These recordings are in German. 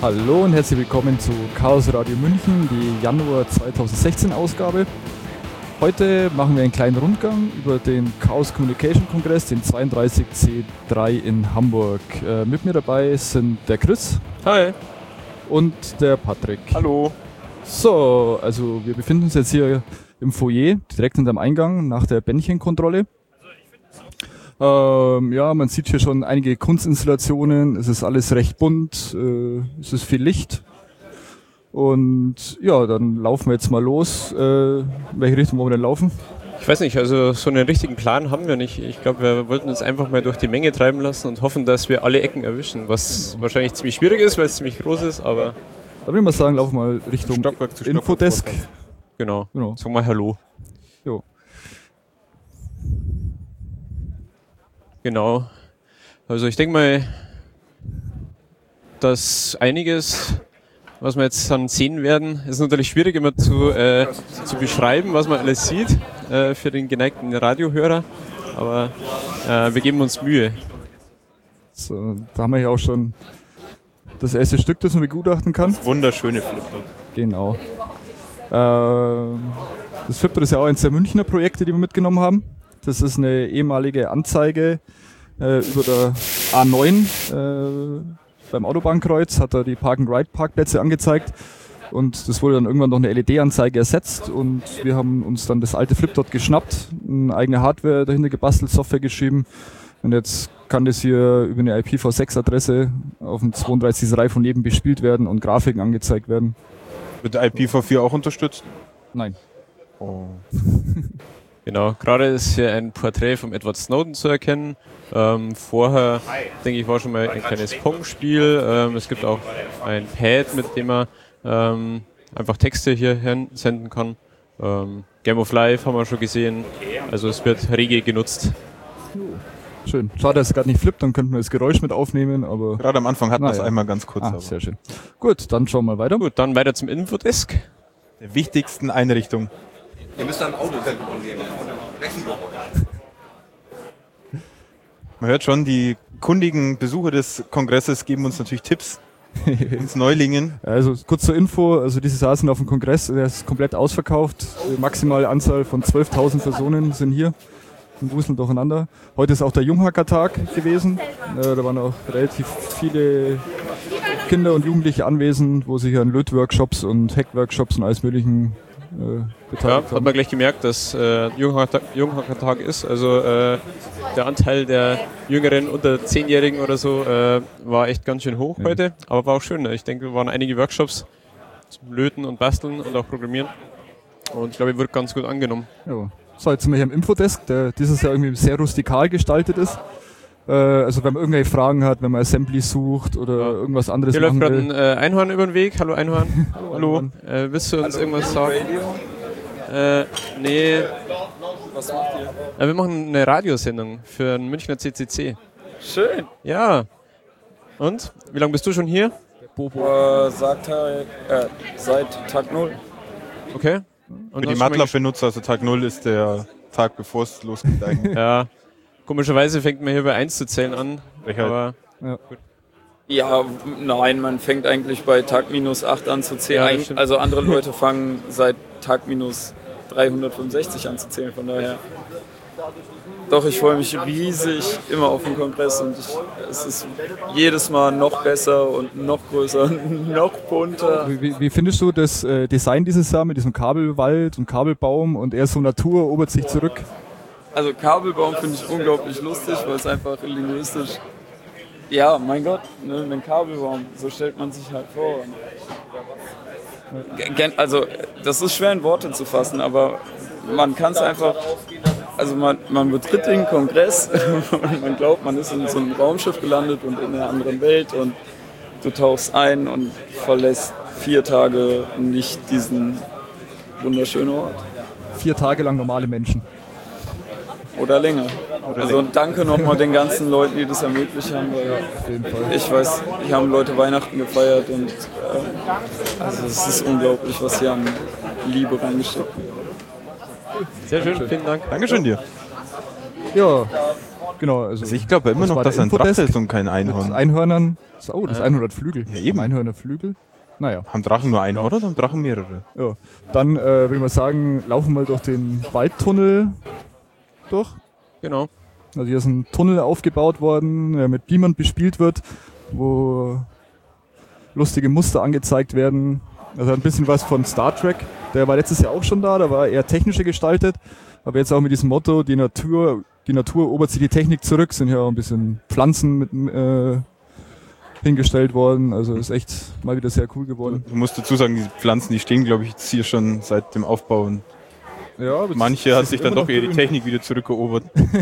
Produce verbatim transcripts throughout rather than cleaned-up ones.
Hallo und herzlich willkommen zu Chaos Radio München, die Januar zweitausendsechzehn Ausgabe. Heute machen wir einen kleinen Rundgang über den Chaos Communication Kongress, den zweiunddreißig C drei in Hamburg. Äh, mit mir dabei sind der Chris. Hi. Und der Patrick. Hallo. So, also wir befinden uns jetzt hier im Foyer, direkt hinterm Eingang, nach der Bändchenkontrolle. Ähm, ja, man sieht hier schon einige Kunstinstallationen, es ist alles recht bunt, äh, es ist viel Licht. Und ja, dann laufen wir jetzt mal los. Äh, in welche Richtung wollen wir denn laufen? Ich weiß nicht, also so einen richtigen Plan haben wir nicht. Ich glaube, wir wollten uns einfach mal durch die Menge treiben lassen und hoffen, dass wir alle Ecken erwischen, was wahrscheinlich ziemlich schwierig ist, weil es ziemlich groß ist, aber... Da würde ich mal sagen, laufen wir mal Richtung Stockwerk zu Stockwerk Infodesk. Genau, genau. Sag mal Hallo. Jo. Genau. Also ich denke mal, dass einiges, was wir jetzt dann sehen werden, ist natürlich schwierig immer zu, äh, zu beschreiben, was man alles sieht äh, für den geneigten Radiohörer, aber äh, wir geben uns Mühe. So, da haben wir ja auch schon das erste Stück, das man begutachten kann. Wunderschöne Flipbook. Genau. Äh, das Flipbook ist ja auch eines der Münchner Projekte, die wir mitgenommen haben. Das ist eine ehemalige Anzeige äh, über der A neun äh, beim Autobahnkreuz, hat er die Park-and-Ride-Parkplätze angezeigt und das wurde dann irgendwann noch eine L E D-Anzeige ersetzt und wir haben uns dann das alte Flipdot geschnappt, eine eigene Hardware dahinter gebastelt, Software geschrieben und jetzt kann das hier über eine I P v sechs Adresse auf dem zweiunddreißigsten Reihe von neben bespielt werden und Grafiken angezeigt werden. Wird der I P v vier auch unterstützt? Nein. Oh. Genau, gerade ist hier ein Porträt von Edward Snowden zu erkennen. Ähm, vorher, denke ich, war schon mal ein kleines Pong-Spiel. Ähm, es gibt auch ein Pad, mit dem man ähm, einfach Texte hier senden kann. Ähm, Game of Life haben wir schon gesehen. Also es wird rege genutzt. Schön. Schade, dass es gerade nicht flippt, dann könnten wir das Geräusch mit aufnehmen, aber... Gerade am Anfang hatten wir es ja. einmal ganz kurz. Ah, aber. sehr schön. Gut, dann schauen wir weiter. Gut, dann weiter zum Infodesk. Der wichtigsten Einrichtung. Ihr müsst ein Auto senden. Man hört schon, die kundigen Besucher des Kongresses geben uns natürlich Tipps ins Neulingen. Also kurz zur Info, also diese saßen auf dem Kongress, der ist komplett ausverkauft. Die maximale Anzahl von zwölftausend Personen sind hier und wuseln durcheinander. Heute ist auch der Junghacker-Tag gewesen. Äh, da waren auch relativ viele Kinder und Jugendliche anwesend, wo sich an Lötworkshops und Hackworkshops und alles möglichen äh, beteiligt Ja, haben. hat man gleich gemerkt, dass äh, Junghacker- Junghacker-Tag ist. Also äh, der Anteil der Jüngeren unter zehnjährigen oder so äh, war echt ganz schön hoch ja. heute, aber war auch schön. Ich denke, es waren einige Workshops zum Löten und Basteln und auch Programmieren. Und ich glaube, es wird ganz gut angenommen. Ja. So, jetzt sind wir hier im Infodesk, der dieses Jahr irgendwie sehr rustikal gestaltet ist. Äh, also wenn man irgendwelche Fragen hat, wenn man Assembly sucht oder ja. irgendwas anderes Hier machen läuft will. gerade ein äh, Einhorn über den Weg. Hallo Einhorn. Hallo. Einhorn. Äh, willst du uns Hallo, irgendwas sagen? Äh, nee. Was macht ihr? Äh, wir machen eine Radiosendung für einen Münchner C C C. Schön. Ja. Und? Wie lange bist du schon hier? Bobo. Äh, sagt halt, äh, seit Tag null. Okay. Und Für die MATLAB-Benutzer, also Tag null ist der Tag, bevor es losgeht eigentlich. Ja. Komischerweise fängt man hier bei eins zu zählen an. Halt. Aber Ja. Ja, nein, man fängt eigentlich bei Tag minus acht an zu zählen. Ja, das Eig- stimmt. also andere Leute fangen seit Tag minus dreihundertfünfundsechzig an zu zählen, von daher. Doch, ich freue mich riesig immer auf den Kongress und ich, es ist jedes Mal noch besser und noch größer und noch bunter. Wie, wie findest du das äh, Design dieses Jahr mit diesem Kabelwald und Kabelbaum und eher so Natur erobert sich zurück? Also Kabelbaum finde ich unglaublich lustig, weil es einfach linguistisch, ja, mein Gott, ne, ein Kabelbaum, so stellt man sich halt vor. Gen- Also das ist schwer in Worte zu fassen, aber man kann es einfach, also man, man betritt den Kongress und man glaubt, man ist in so einem Raumschiff gelandet und in einer anderen Welt und du tauchst ein und verlässt vier Tage nicht diesen wunderschönen Ort. Vier Tage lang normale Menschen. Oder länger. Also danke nochmal den ganzen Leuten, die das ermöglicht haben, weil Auf jeden Fall. ich weiß, hier haben Leute Weihnachten gefeiert und ähm, also es ist unglaublich, was hier an Liebe reingesteckt wird. sehr schön, vielen Dank. Dankeschön dir. Ja, Genau, also, Also ich glaube immer das noch, war dass der ein Drache Infodesk ist und kein mit Einhorn. Einhörnern. Oh, das Ja. Einhorn hat Flügel. Ja, eben. Einhörner Flügel. Naja. Haben Drachen nur Einhorn oder haben Drachen mehrere? Ja. Dann äh, würde ich mal sagen, laufen wir durch den Waldtunnel durch. Genau. Also hier ist ein Tunnel aufgebaut worden, der mit Beamern bespielt wird, wo lustige Muster angezeigt werden. Also ein bisschen was von Star Trek. Der war letztes Jahr auch schon da, da war eher technischer gestaltet. Aber jetzt auch mit diesem Motto, die Natur, die Natur erobert sich die Technik zurück, sind hier auch ein bisschen Pflanzen mit, äh, hingestellt worden. Also ist echt mal wieder sehr cool geworden. Du musst dazu sagen, die Pflanzen, die stehen, glaube ich, jetzt hier schon seit dem Aufbau. Und Ja, aber manche es hat ist sich dann immer doch noch eher die grün. Technik wieder zurückerobert.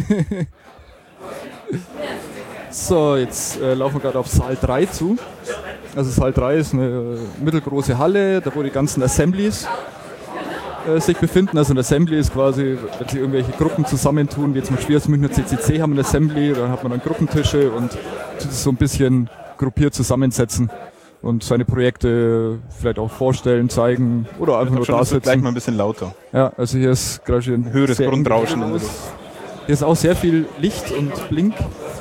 So, jetzt äh, laufen wir gerade auf Saal drei zu. Also Saal drei ist eine äh, mittelgroße Halle, da wo die ganzen Assemblies äh, sich befinden. Also ein Assembly ist quasi, wenn sich irgendwelche Gruppen zusammentun, wie jetzt zum Beispiel das Münchner C C C haben ein Assembly, dann hat man dann Gruppentische und tut es so ein bisschen gruppiert zusammensetzen und seine Projekte vielleicht auch vorstellen, zeigen oder einfach nur Schon da ist es gleich sitzen. mal ein bisschen lauter. Ja, also hier ist gerade schon Ein höheres sehr eng Grundrauschen in der aus. Luft. Hier ist auch sehr viel Licht und Blink.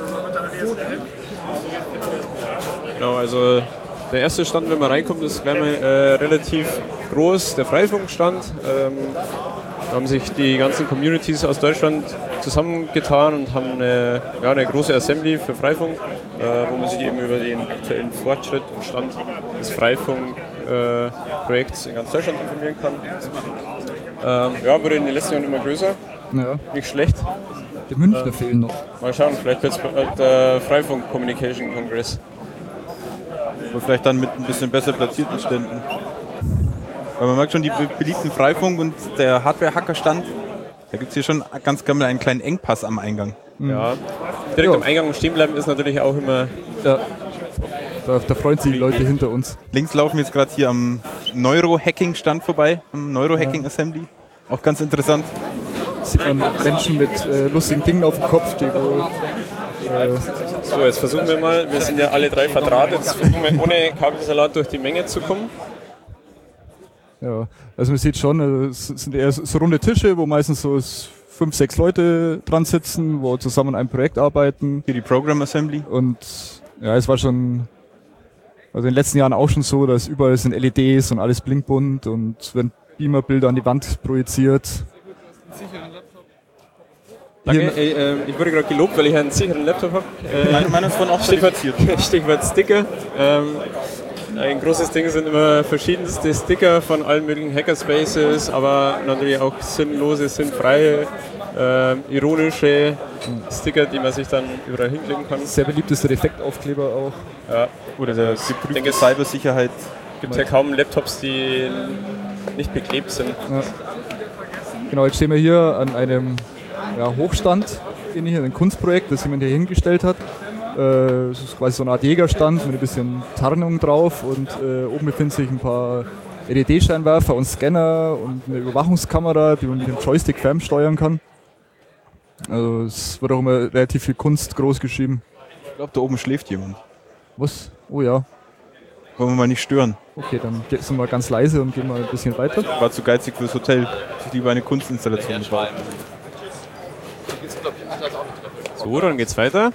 Genau, also der erste Stand, wenn man reinkommt, ist gleich mal äh, relativ groß, der Freifunkstand. Ähm, da haben sich die ganzen Communities aus Deutschland zusammengetan und haben eine, ja, eine große Assembly für Freifunk, äh, wo man sich eben über den aktuellen Fortschritt und Stand des Freifunk-Projekts äh, in ganz Deutschland informieren kann. Ähm, ja, wurde in den letzten Jahren immer größer, Ja, nicht schlecht. die Münchner fehlen noch. Mal schauen, vielleicht wird es der Freifunk Communication Congress. Aber vielleicht dann mit ein bisschen besser platzierten Ständen. Weil man merkt schon, die be- beliebten Freifunk und der Hardware-Hacker-Stand, da gibt es hier schon ganz gerne einen kleinen Engpass am Eingang. Ja. Direkt Ja. am Eingang stehen bleiben ist natürlich auch immer. Ja. Da, da freuen sich die Leute hinter uns. Links laufen wir jetzt gerade hier am Neurohacking-Stand vorbei, am Neurohacking-Assembly. Auch ganz interessant. Sieht man Menschen mit äh, lustigen Dingen auf dem Kopf, die wo, äh, So, jetzt versuchen wir mal, wir sind ja alle drei verdrahtet, jetzt versuchen wir ohne Kabelsalat durch die Menge zu kommen. ja, also man sieht schon, also es sind eher so so runde Tische, wo meistens so s- fünf, sechs Leute dran sitzen, wo zusammen an einem Projekt arbeiten. Hier die Program Assembly. Und ja, es war schon, also in den letzten Jahren auch schon so, dass überall sind L E Ds und alles blinkbunt und es werden Beamerbilder an die Wand projiziert. Danke, Hier- ey, äh, ich wurde gerade gelobt, weil ich einen sicheren Laptop habe. Äh, Meine Meinung ist von auch Stichwort, zertifiziert. Stichwort Sticker. Ähm, ein großes Ding sind immer verschiedenste Sticker von allen möglichen Hackerspaces, aber natürlich auch sinnlose, sinnfreie, äh, ironische Sticker, die man sich dann überall hinkleben kann. Sehr beliebt ist der Defektaufkleber auch. Ja, Oder der denke, geprüfte es- Cybersicherheit. gibt ja kaum Laptops, die nicht beklebt sind. Genau, jetzt stehen wir hier an einem ja, Hochstand, den hier, ein Kunstprojekt, das jemand hier hingestellt hat. Äh, Es ist quasi so eine Art Jägerstand mit ein bisschen Tarnung drauf und äh, oben befinden sich ein paar L E D-Scheinwerfer und Scanner und eine Überwachungskamera, die man mit dem Joystick fernsteuern kann. Also es wird auch immer relativ viel Kunst groß geschrieben. Ich glaube, da oben schläft jemand. Was? Oh ja. Wollen wir mal nicht stören. Okay, dann ge- sind wir ganz leise und gehen mal ein bisschen weiter. War zu geizig fürs Hotel. Sich lieber eine Kunstinstallation bauen. So, dann geht's weiter.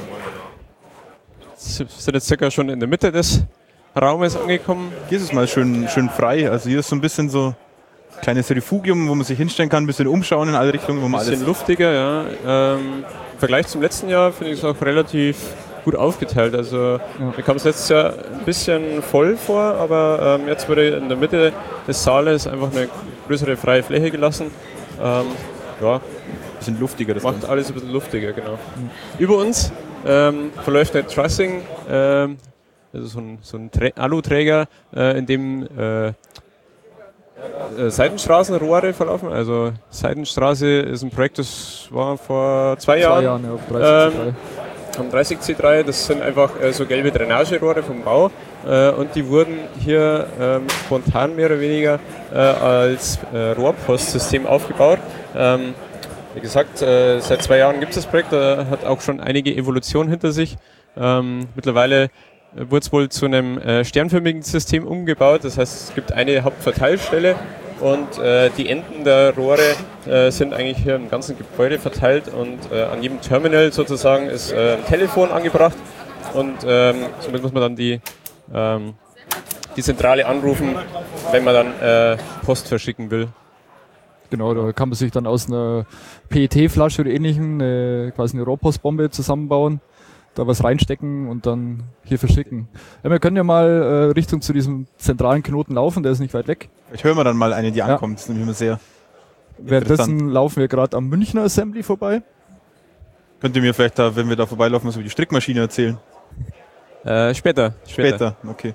Wir sind jetzt circa schon in der Mitte des Raumes angekommen. Hier ist es mal schön, schön frei. Also hier ist so ein bisschen so ein kleines Refugium, wo man sich hinstellen kann, ein bisschen umschauen in alle Richtungen, wo man Ein bisschen alles... luftiger, ja. Ähm, Im Vergleich zum letzten Jahr finde ich es auch relativ gut aufgeteilt. Also mir kam es letztes Jahr ein bisschen voll vor, aber ähm, jetzt wurde in der Mitte des Saales einfach eine größere freie Fläche gelassen. Ähm, ja, Ein bisschen luftiger das macht Ganze. alles ein bisschen luftiger, genau. Über uns ähm, verläuft eine Trussing, ähm, also so ein, so ein Trä- Aluträger, äh, in dem äh, äh, Seitenstraßenrohre verlaufen. Also Seitenstraße ist ein Projekt, das war vor zwei Jahren. Zwei Jahren, ja, auf dreißig Ähm, am dreißig C drei, das sind einfach äh, so gelbe Drainagerohre vom Bau äh, und die wurden hier ähm, spontan mehr oder weniger äh, als äh, Rohrpostsystem aufgebaut. Ähm, wie gesagt, äh, seit zwei Jahren gibt es das Projekt, äh, hat auch schon einige Evolutionen hinter sich. Ähm, mittlerweile wurde es wohl zu einem äh, sternförmigen System umgebaut, das heißt es gibt eine Hauptverteilstelle und äh, die Enden der Rohre äh, sind eigentlich hier im ganzen Gebäude verteilt und äh, an jedem Terminal sozusagen ist äh, ein Telefon angebracht und ähm, somit muss man dann die, ähm, die Zentrale anrufen, wenn man dann äh, Post verschicken will. Genau, da kann man sich dann aus einer P E T-Flasche oder ähnlichem eine, quasi eine Rohrpostbombe zusammenbauen, da was reinstecken und dann hier verschicken. Ja, wir können ja mal äh, Richtung zu diesem zentralen Knoten laufen, der ist nicht weit weg. Ich höre mal dann mal eine, die Ja. ankommt. Das ist nämlich immer sehr Währenddessen laufen wir gerade am Münchner Assembly vorbei. Könnt ihr mir vielleicht da, wenn wir da vorbeilaufen, was über die Strickmaschine erzählen? Äh, später, später. Später, okay.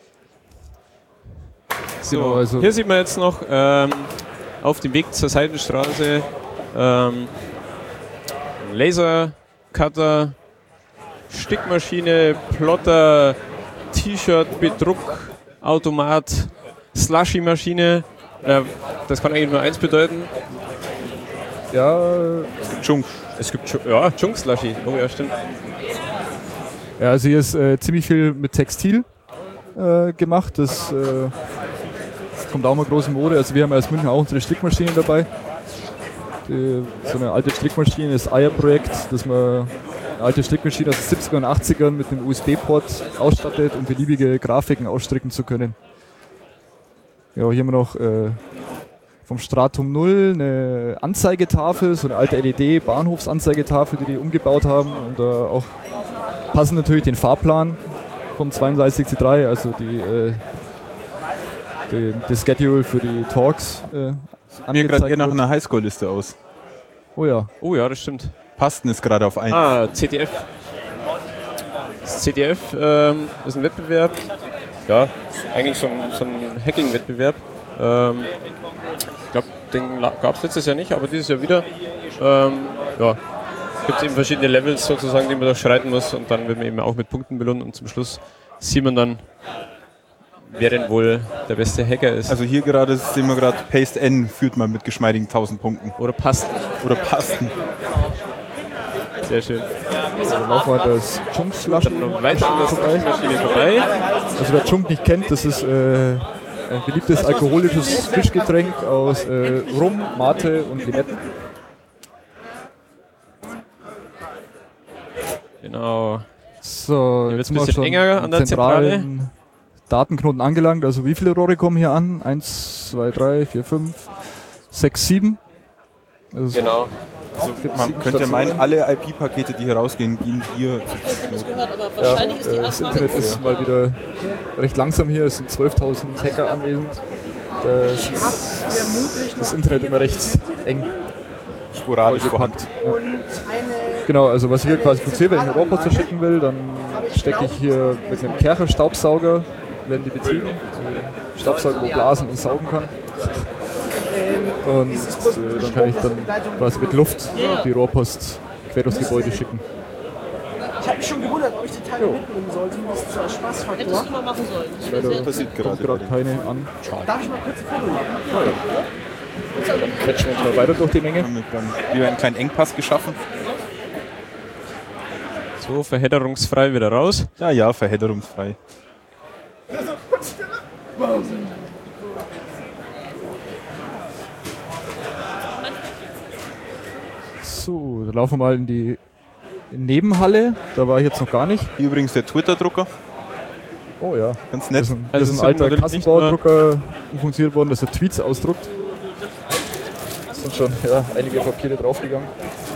So, Genau, also- hier sieht man jetzt noch ähm, auf dem Weg zur Seitenstraße ähm, Lasercutter, Stickmaschine, Plotter, T-Shirt, Bedruckautomat, Slushy-Maschine. Äh, das kann eigentlich nur eins bedeuten. Ja, Junk. Es gibt Ju- ja, Junk-Slushy. Oh ja, stimmt. ja also hier ist äh, ziemlich viel mit Textil äh, gemacht. Das äh, kommt auch mal groß in Mode. Also wir haben als München auch unsere Strickmaschinen dabei. Die, so eine alte Strickmaschine, das Eier-Projekt, dass man eine alte Strickmaschine aus den siebziger und achtzigern mit einem U S B-Port ausstattet, um beliebige Grafiken ausstricken zu können. Ja, hier haben wir noch äh, vom Stratum null eine Anzeigetafel, so eine alte L E D-Bahnhofsanzeigetafel, die die umgebaut haben und äh, auch passend natürlich den Fahrplan vom zweiunddreißig C drei, also die, äh, die, die Schedule für die Talks äh, Mir gerade hier nach wird. einer Highschool-Liste aus. Oh ja, Oh ja, das stimmt. Pasten ist gerade auf eins. Ah, C D F. Das C D F ähm, ist ein Wettbewerb. Ja, eigentlich so ein, so ein Hacking-Wettbewerb. Ähm, ich glaube, den gab es letztes Jahr nicht, aber dieses Jahr wieder. Ähm, ja, gibt es eben verschiedene Levels sozusagen, die man durchschreiten muss und dann wird man eben auch mit Punkten belohnt und zum Schluss sieht man dann, wer denn wohl der beste Hacker ist. Also hier gerade sehen wir gerade, Paste N führt man mit geschmeidigen tausend Punkten. Oder passt. Oder Pasten. Sehr schön. dann laufen wir das Chunk-Slushy Dann noch weiter an der Maschine vorbei. Also wer Chunk nicht kennt, das ist äh, ein beliebtes alkoholisches Fischgetränk aus äh, Rum, Mate und Limetten. Genau. So, Hier jetzt wird's sind wir ein bisschen schon enger an der am zentralen Datenknoten angelangt. Also wie viele Rohre kommen hier an? Eins, zwei, drei, vier, fünf, sechs, sieben. Also Genau. Also man könnte meinen, alle I P-Pakete, die hier rausgehen, gehen hier. ja, äh, das Internet ist mal wieder recht langsam hier. Es sind zwölftausend Hacker anwesend. Das, ist das Internet immer recht eng. Sporadisch vorhanden. Genau, also was ich hier quasi passiert, wenn ich einen Rohrpost verschicken will, dann stecke ich hier mit einem Kercher-Staubsauger, werden die betrieben, also Staubsauger, wo blasen und saugen kann. Und äh, dann kann ich dann quasi mit Luft die Rohrpost quer durchs Gebäude schicken. Ich habe mich schon gewundert, ob ich die Teile mitnehmen sollte. Das ist zwar Spaßfaktor. Hättest du mal machen sollen. Leider Passiert kommt gerade. gerade keine an. Darf ich mal kurz ein Foto machen? Quetschen wir uns mal weiter durch die Menge. Haben wir dann wieder einen kleinen Engpass geschaffen. So, verhedderungsfrei wieder raus. Ja, ja, verhedderungsfrei. So, dann laufen wir mal in die Nebenhalle. Da war ich jetzt noch gar nicht. Hier übrigens der Twitter-Drucker. Oh ja. Ganz nett. Das ist ein, Also das es ist sind ein alter natürlich nicht nur- Kassenbaudrucker funktioniert worden, dass er Tweets ausdruckt. Es sind schon ja, einige Papiere draufgegangen.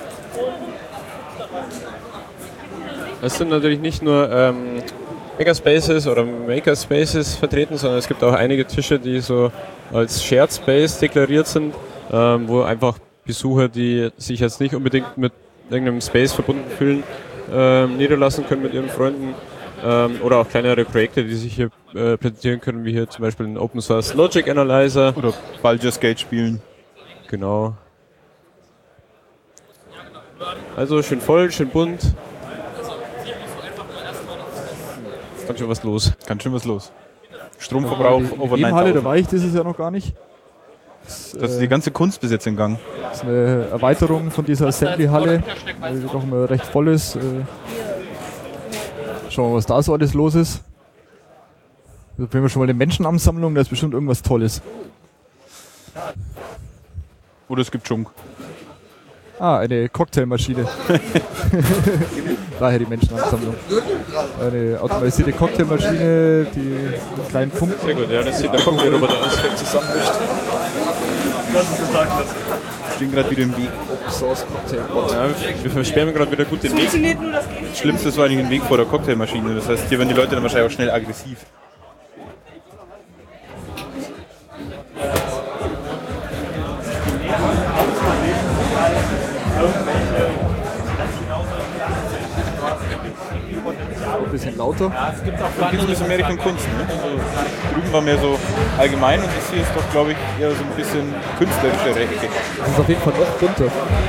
Es sind natürlich nicht nur ähm, Makerspaces oder Makerspaces vertreten, sondern es gibt auch einige Tische, die so als Shared Space deklariert sind, ähm, wo einfach Besucher, die sich jetzt nicht unbedingt mit irgendeinem Space verbunden fühlen, ähm, niederlassen können mit ihren Freunden. Ähm, oder auch kleinere Projekte, die sich hier äh, präsentieren können, wie hier zum Beispiel ein Open Source Logic Analyzer. Oder Baldur's Gate spielen. Genau. Also schön voll, schön bunt. Ganz schön was los. Ganz schön was los. Stromverbrauch Die over Nebenhalle, da neuntausend. war ich dieses Jahr noch gar nicht. Das, Das ist äh, die ganze Kunst bis jetzt in Gang. das ist eine Erweiterung von dieser Assembly-Halle, die doch immer recht voll ist. Äh, schauen wir mal, was da so alles los ist. Da finden wir schon mal eine Menschenansammlung, da ist bestimmt irgendwas Tolles. Oder es gibt Schunk. Ah, eine Cocktailmaschine. Daher die Menschenansammlung. Eine automatisierte Cocktailmaschine, die einen kleinen Pump. Sehr gut, ja, das sieht der Cocktailroboter aus, der zusammenmischt. Ich bin gerade wieder im Weg. Source Cocktail. Ja, wir versperren gerade wieder gut den Weg. Funktioniert nur das Gegenteil. Das Schlimmste ist vor allem den Weg vor der Cocktailmaschine. Das heißt, hier werden die Leute dann wahrscheinlich auch schnell aggressiv. Ein bisschen lauter. Es gibt auch ein bisschen mehr Richtung Kunst. Ne? Also, drüben war mehr so allgemein und das hier ist doch, glaube ich, eher so ein bisschen künstlerischere Ecke. Das ist auf jeden Fall noch bunter.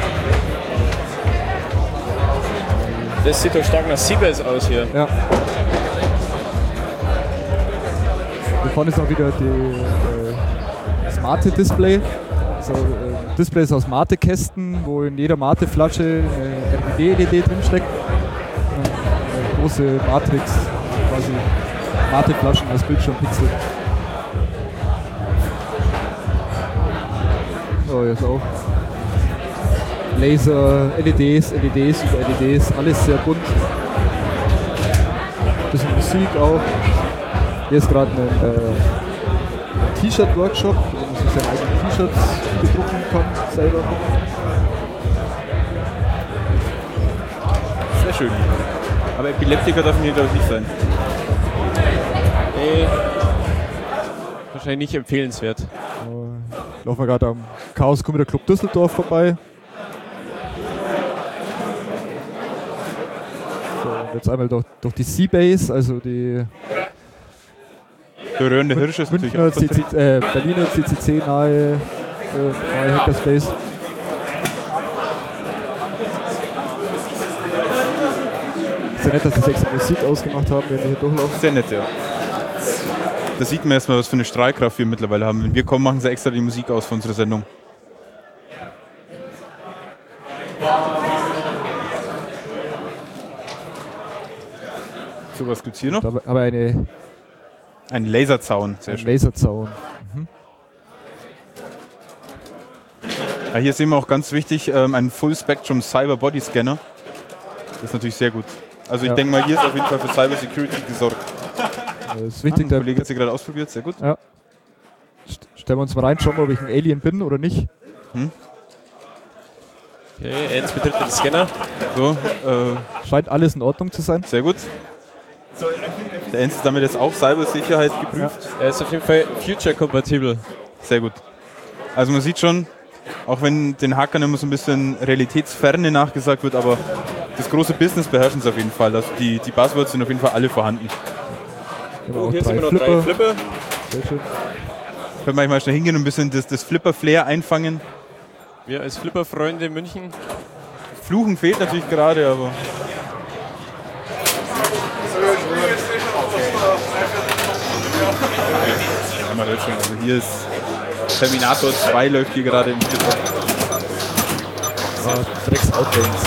Das sieht doch stark nach Seabase aus hier. Ja. Hier vorne ist auch wieder die äh, das Mate-Display. So, äh, Displays aus Mate-Kästen, wo in jeder Mate-Flasche eine R G B-L E D drinsteckt. Eine große Matrix, quasi Mate-Flaschen als Bildschirmpixel. So, jetzt auch Laser, L E Ds, L E Ds über L E Ds, alles sehr bunt. Bisschen Musik auch. Hier ist gerade ein äh, T-Shirt-Workshop, wo man sich seine eigenen T-Shirts bedrucken kann, selber. Sehr schön. Aber Epileptiker dürfen hier, glaube ich, nicht sein. Nee. Wahrscheinlich nicht empfehlenswert. Äh, laufen wir gerade am Chaos Computer Club Düsseldorf vorbei. So, und jetzt einmal durch, durch die Seabase, also die Der röhrende Hirsch ist natürlich Münchner auch C C, äh, Berliner C C C nahe, äh, nahe Hackerspace. Sehr nett, dass sie extra Musik ausgemacht haben, wenn wir hier durchlaufen. sehr nett, ja. Da sieht man erstmal, was für eine Strahlkraft wir mittlerweile haben. Wenn wir kommen, machen sie extra die Musik aus für unsere Sendung. So, was gibt's hier noch? Aber, aber eine, Ein Laserzaun, sehr ein schön. Laserzaun. Ja, hier sehen wir auch ganz wichtig, ähm, einen Full Spectrum Cyber Body Scanner. Das ist natürlich sehr gut. Also ich Ja. denke mal, hier ist auf jeden Fall für Cyber Security gesorgt. Das ist Ah, wichtig, ein der, Kollege hat sie gerade ausprobiert, sehr gut. ja. St- Stellen wir uns mal rein, schauen wir, ob ich ein Alien bin oder nicht. Okay, Ernst betritt den Scanner. So, äh, Scheint alles in Ordnung zu sein. sehr gut. Der Ernst ist damit jetzt auch Cybersicherheit geprüft. Er ist auf jeden Fall future-kompatibel. Sehr gut. Also man sieht schon, auch wenn den Hackern immer so ein bisschen Realitätsferne nachgesagt wird, aber das große Business beherrschen sie auf jeden Fall. Also die, die Buzzwords sind auf jeden Fall alle vorhanden. Hier haben wir Oh, auch hier drei sind wir noch Flipper. drei Flipper. Sehr schön. Können wir manchmal schnell hingehen und ein bisschen das, das Flipper-Flair einfangen. Wir als Flipper-Freunde in München. Fluchen fehlt natürlich gerade, aber... Ja, man hört schon, also hier ist Terminator zwei läuft hier gerade im Flipper. Ah, Drecks Outlanes.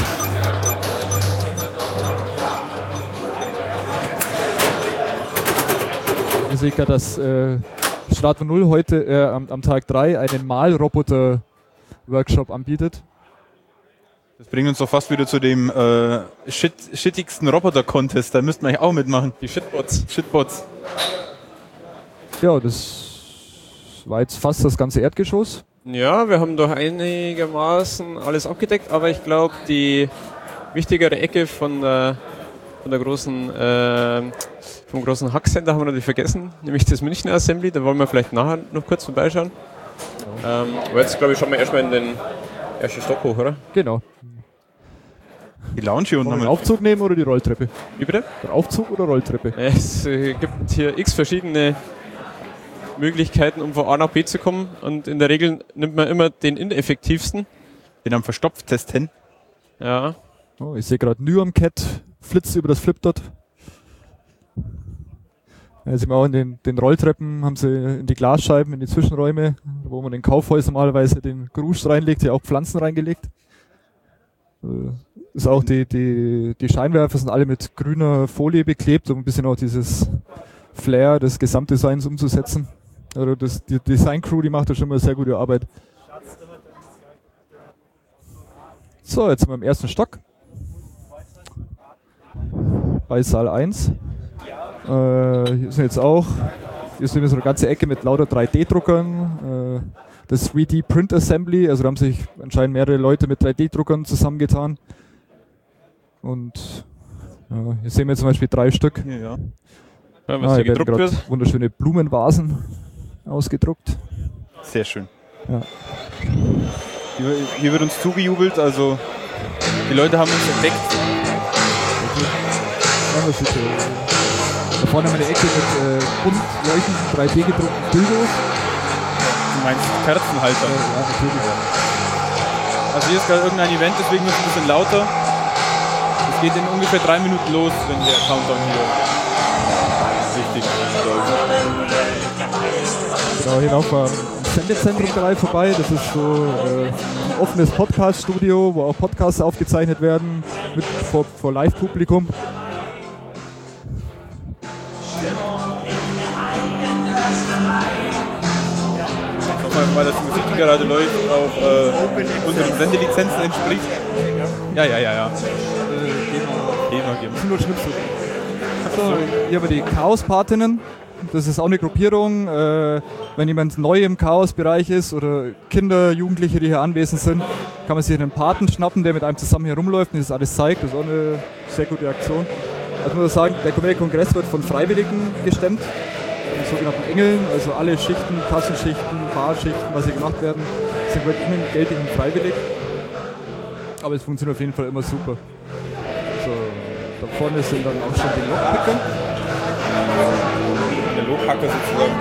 Ich sehe gerade, dass äh, Strato null heute äh, am, am Tag drei einen Malroboter-Workshop anbietet. Das bringt uns doch fast wieder zu dem äh, shit, shittigsten Roboter-Contest. Da müssten wir eigentlich auch mitmachen. Die Shitbots. Shitbots. Ja, das war jetzt fast das ganze Erdgeschoss. Ja, wir haben doch einigermaßen alles abgedeckt, aber ich glaube, die wichtigere Ecke von der, von der großen, äh, vom großen Hack-Center haben wir natürlich vergessen, nämlich das Münchner Assembly. Da wollen wir vielleicht nachher noch kurz vorbeischauen. Ähm, aber jetzt, glaube ich, schauen wir erstmal in den ersten Stock hoch, oder? Genau. Die Lounge hier unten Wollen haben wir den wir. Aufzug nehmen oder die Rolltreppe? Wie bitte? Der Aufzug oder Rolltreppe? Es äh, gibt hier x verschiedene Möglichkeiten, um von A nach B zu kommen. Und in der Regel nimmt man immer den ineffektivsten. Den am verstopftesten. Ja. Oh, ich sehe gerade Nuam-Cat flitzt über das Flipdot. Ja, sehen wir auch in den, den Rolltreppen, haben sie in die Glasscheiben, in die Zwischenräume, wo man in Kaufhäusern normalerweise den Grusch reinlegt, hier auch Pflanzen reingelegt. Äh, Ist auch die, die, die Scheinwerfer sind alle mit grüner Folie beklebt, um ein bisschen auch dieses Flair des Gesamtdesigns umzusetzen. Also das, die Design-Crew, die macht da schon mal sehr gute Arbeit. So, jetzt sind wir im ersten Stock. Bei Saal eins. Äh, hier sind jetzt auch, hier ist so eine ganze Ecke mit lauter drei D-Druckern. Äh, das drei D Print Assembly, also da haben sich anscheinend mehrere Leute mit drei D-Druckern zusammengetan. Und ja, hier sehen wir zum Beispiel drei Stück. Ja, ja. Ja, was Ah, hier hier werden gedruckt gerade wird. wunderschöne Blumenvasen ausgedruckt. Sehr schön. Ja. Hier, hier wird uns zugejubelt, also die Leute haben uns entdeckt. Ja, das ist, äh, da vorne haben wir eine Ecke mit äh, bunt leuchtenden drei D gedruckten Dildos. Du meinst Kerzenhalter. Ja, ja, natürlich. Also hier ist gerade irgendein Event, deswegen ist es ein bisschen lauter. Es geht in ungefähr drei Minuten los, wenn der Countdown hier richtig läuft. Genau, hier laufen wir am Sendezentrum drei vorbei. Das ist so äh, ein offenes Podcast-Studio, wo auch Podcasts aufgezeichnet werden mit, vor, vor Live-Publikum. Nochmal, weil das die Musik, die gerade läuft, auch äh, unseren Sendelizenzen entspricht. Ja, ja, ja, ja. GEMA, GEMA. Nur Schnipsel. So, hier haben wir die Chaos-Patinnen. Das ist auch eine Gruppierung. Äh, wenn jemand neu im Chaos-Bereich ist oder Kinder, Jugendliche, die hier anwesend sind, kann man sich einen Paten schnappen, der mit einem zusammen herumläuft und das alles zeigt. Das ist auch eine sehr gute Aktion. Also muss ich sagen, der komplette Kongress wird von Freiwilligen gestemmt, den sogenannten Engeln, also alle Schichten, Kassenschichten, Barschichten, was hier gemacht werden, sind wirklich unentgeltlich und freiwillig. Aber es funktioniert auf jeden Fall immer super. So, da vorne sind dann auch schon die Lockpicker. Der Lobhacker sozusagen.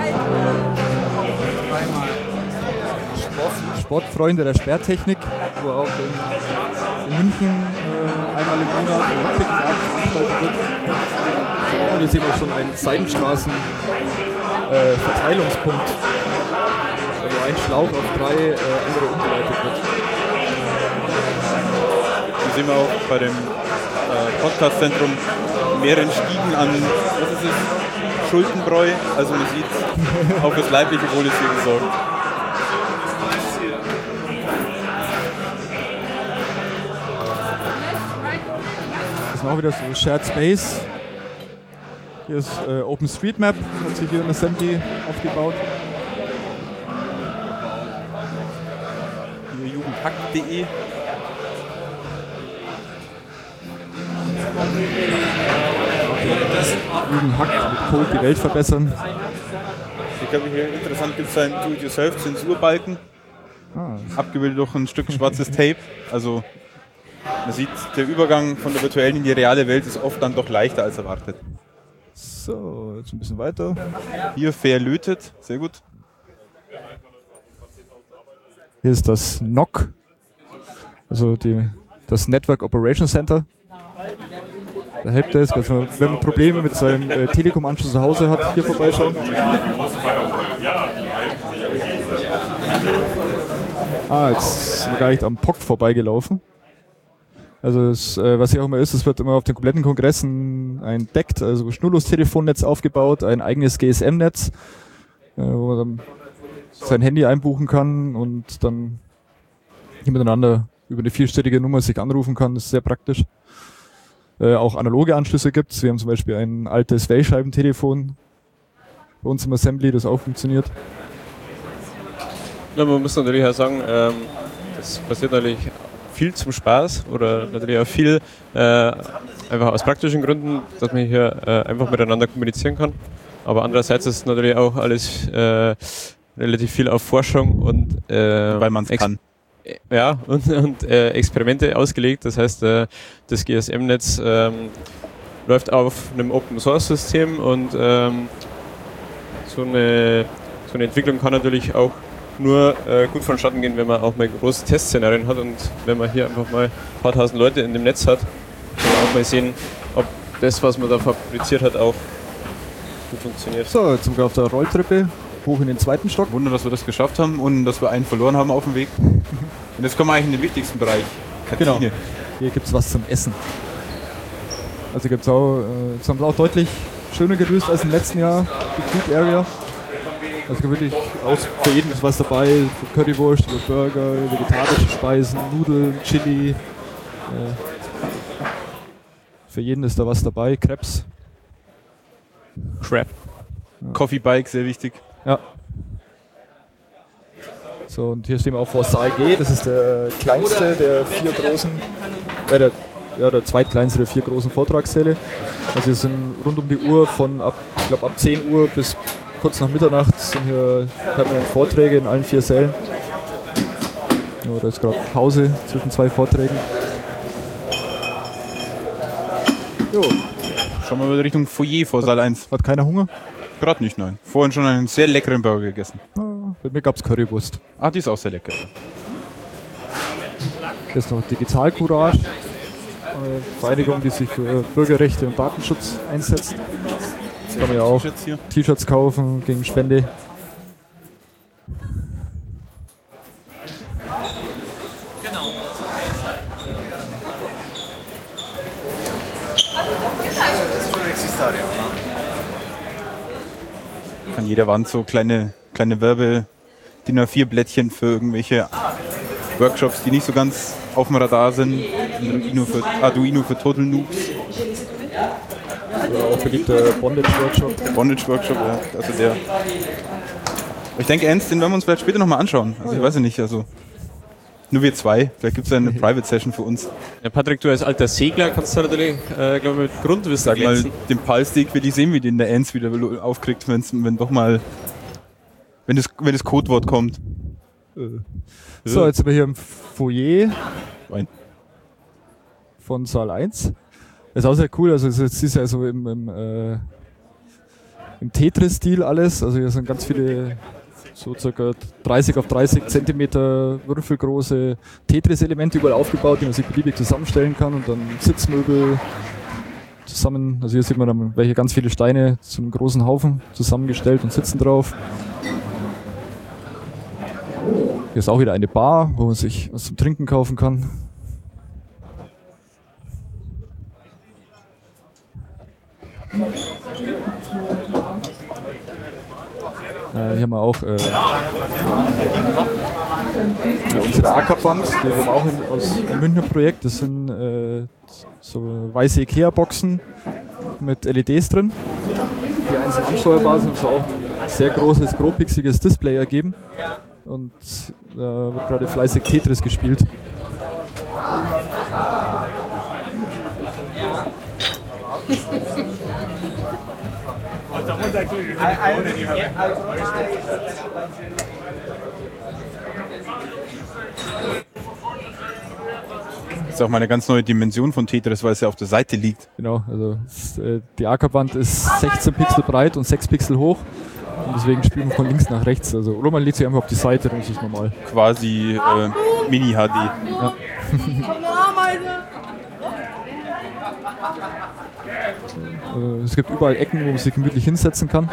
Sportfreunde der Sperrtechnik, wo auch in, in München äh, einmal im Monat ein Lockpicking-Abend veranstaltet wird. Und wir sehen auch schon einen Seidenstraßen äh, Verteilungspunkt, wo ein Schlauch auf drei äh, andere umgeleitet wird. Hier sehen wir auch bei dem äh, Podcast-Zentrum mehreren Stiegen an, was ist es, Schuldenbräu. Also man sieht, auch das leibliche Wohl ist hier gesorgt. Das ist auch wieder so Shared Space. Hier ist äh, OpenStreetMap, hat sich hier in Assembly aufgebaut. Hier jugendhack punkt de. Jugendhack mit Code die Welt verbessern. Ich glaube, hier interessant gibt es einen Do-it-yourself-Zensurbalken. Ah. Abgebildet durch ein Stück schwarzes Tape. Also man sieht, der Übergang von der virtuellen in die reale Welt ist oft dann doch leichter als erwartet. So, jetzt ein bisschen weiter. Hier verlötet, sehr gut. Hier ist das N O C, also die, das Network Operation Center. Der Helpdesk, also wenn man Probleme mit seinem äh, Telekom-Anschluss zu Hause hat, hier vorbeischauen. Ah, jetzt sind wir gar nicht am P O C vorbeigelaufen. Also das, äh, was hier auch immer ist, es wird immer auf den kompletten Kongressen ein D E C T, also Schnurlos-Telefonnetz aufgebaut, ein eigenes G S M-Netz, äh, wo man dann sein Handy einbuchen kann und dann hier miteinander über eine vierstellige Nummer sich anrufen kann. Das ist sehr praktisch. Äh, auch analoge Anschlüsse gibt es. Wir haben zum Beispiel ein altes Wählscheibentelefon bei uns im Assembly, das auch funktioniert. Ja, man muss natürlich auch sagen, ähm, das passiert natürlich viel zum Spaß oder natürlich auch viel äh, einfach aus praktischen Gründen, dass man hier äh, einfach miteinander kommunizieren kann. Aber andererseits ist natürlich auch alles äh, relativ viel auf Forschung und äh, Weil man es kann. Ja, und, und äh, Experimente ausgelegt. Das heißt, äh, das G S M-Netz ähm, läuft auf einem Open-Source-System und ähm, so, eine, so eine Entwicklung kann natürlich auch nur äh, gut vonstatten gehen, wenn man auch mal große Testszenarien hat und wenn man hier einfach mal ein paar tausend Leute in dem Netz hat, kann man auch mal sehen, ob das, was man da fabriziert hat, auch gut funktioniert. So, jetzt sind wir auf der Rolltreppe hoch in den zweiten Stock. Wunder, dass wir das geschafft haben und dass wir einen verloren haben auf dem Weg. Und jetzt kommen wir eigentlich in den wichtigsten Bereich. Kantine. Genau. Hier gibt es was zum Essen. Also gibt's auch, äh, jetzt haben sie auch deutlich schöner gelöst als im letzten Jahr, die Food Area. Also wirklich aus für jeden ist was dabei, Currywurst, Burger, vegetarische Speisen, Nudeln, Chili, für jeden ist da was dabei. Krebs. Crap. Coffee Bike, sehr wichtig. Ja. So, und hier stehen wir auch vor Saal G. Das ist der kleinste der vier großen, äh, der, ja, der zweitkleinste der vier großen Vortragssäle. Also hier sind rund um die Uhr von ab, ich glaube ab zehn Uhr bis kurz nach Mitternacht sind hier permanent Vorträge in allen vier Sälen. Ja, da ist gerade Pause zwischen zwei Vorträgen. Jo. Schauen wir mal Richtung Foyer vor Saal eins. Hat keiner Hunger? Gerade nicht, nein. Vorhin schon einen sehr leckeren Burger gegessen. Ja, bei mir gab es Currywurst. Ah, die ist auch sehr lecker. Hier ist noch Digital Courage, eine Vereinigung, die sich für Bürgerrechte und Datenschutz einsetzt. Jetzt kann man ja auch T-Shirts kaufen gegen Spende. An jeder Wand so kleine, kleine Werbe-D I N A vier Blättchen für irgendwelche Workshops, die nicht so ganz auf dem Radar sind. Arduino für, Arduino für Total Noobs. Oder auch beliebter Bondage-Workshop. Bondage-Workshop, ja. Also der. Ich denke, Ernst, den werden wir uns vielleicht später nochmal anschauen. Also ich weiß ja nicht, also nur wir zwei. Vielleicht gibt es eine Private-Session für uns. Ja, Patrick, du als alter Segler kannst du natürlich, äh, glaube ich, mit Grundwissen Sag mal, glänzen. den Palstick will ich sehen, wie den der Ernst wieder aufkriegt, wenn's, wenn doch mal, wenn das, wenn das Codewort kommt. So, jetzt sind wir hier im Foyer Wein. von Saal eins. Das ist auch sehr cool, also es ist ja so im, im, äh, im Tetris-Stil alles. Also hier sind ganz viele so circa dreißig auf dreißig Zentimeter würfelgroße Tetris-Elemente überall aufgebaut, die man sich beliebig zusammenstellen kann und dann Sitzmöbel zusammen, also hier sieht man dann welche ganz viele Steine zu einem großen Haufen zusammengestellt und sitzen drauf. Hier ist auch wieder eine Bar, wo man sich was zum Trinken kaufen kann. Äh, hier haben wir auch äh, unsere Ackerband, die haben wir auch in, aus einem Münchner Projekt. Das sind äh, so weiße Ikea-Boxen mit L E Ds drin, die einzeln ansteuerbar sind und so auch ein sehr großes, grobpixeliges Display ergeben. Und da äh, wird gerade fleißig Tetris gespielt. Das ist auch mal eine ganz neue Dimension von Tetris, weil es ja auf der Seite liegt. Genau, also das, äh, die Ackerband ist sechzehn Pixel breit und sechs Pixel hoch. Und deswegen spielen wir von links nach rechts. Also, oder man legt sich einfach auf die Seite, dann ist es normal. Quasi äh, Mini-H D. Ja. äh, es gibt überall Ecken, wo man sich gemütlich hinsetzen kann.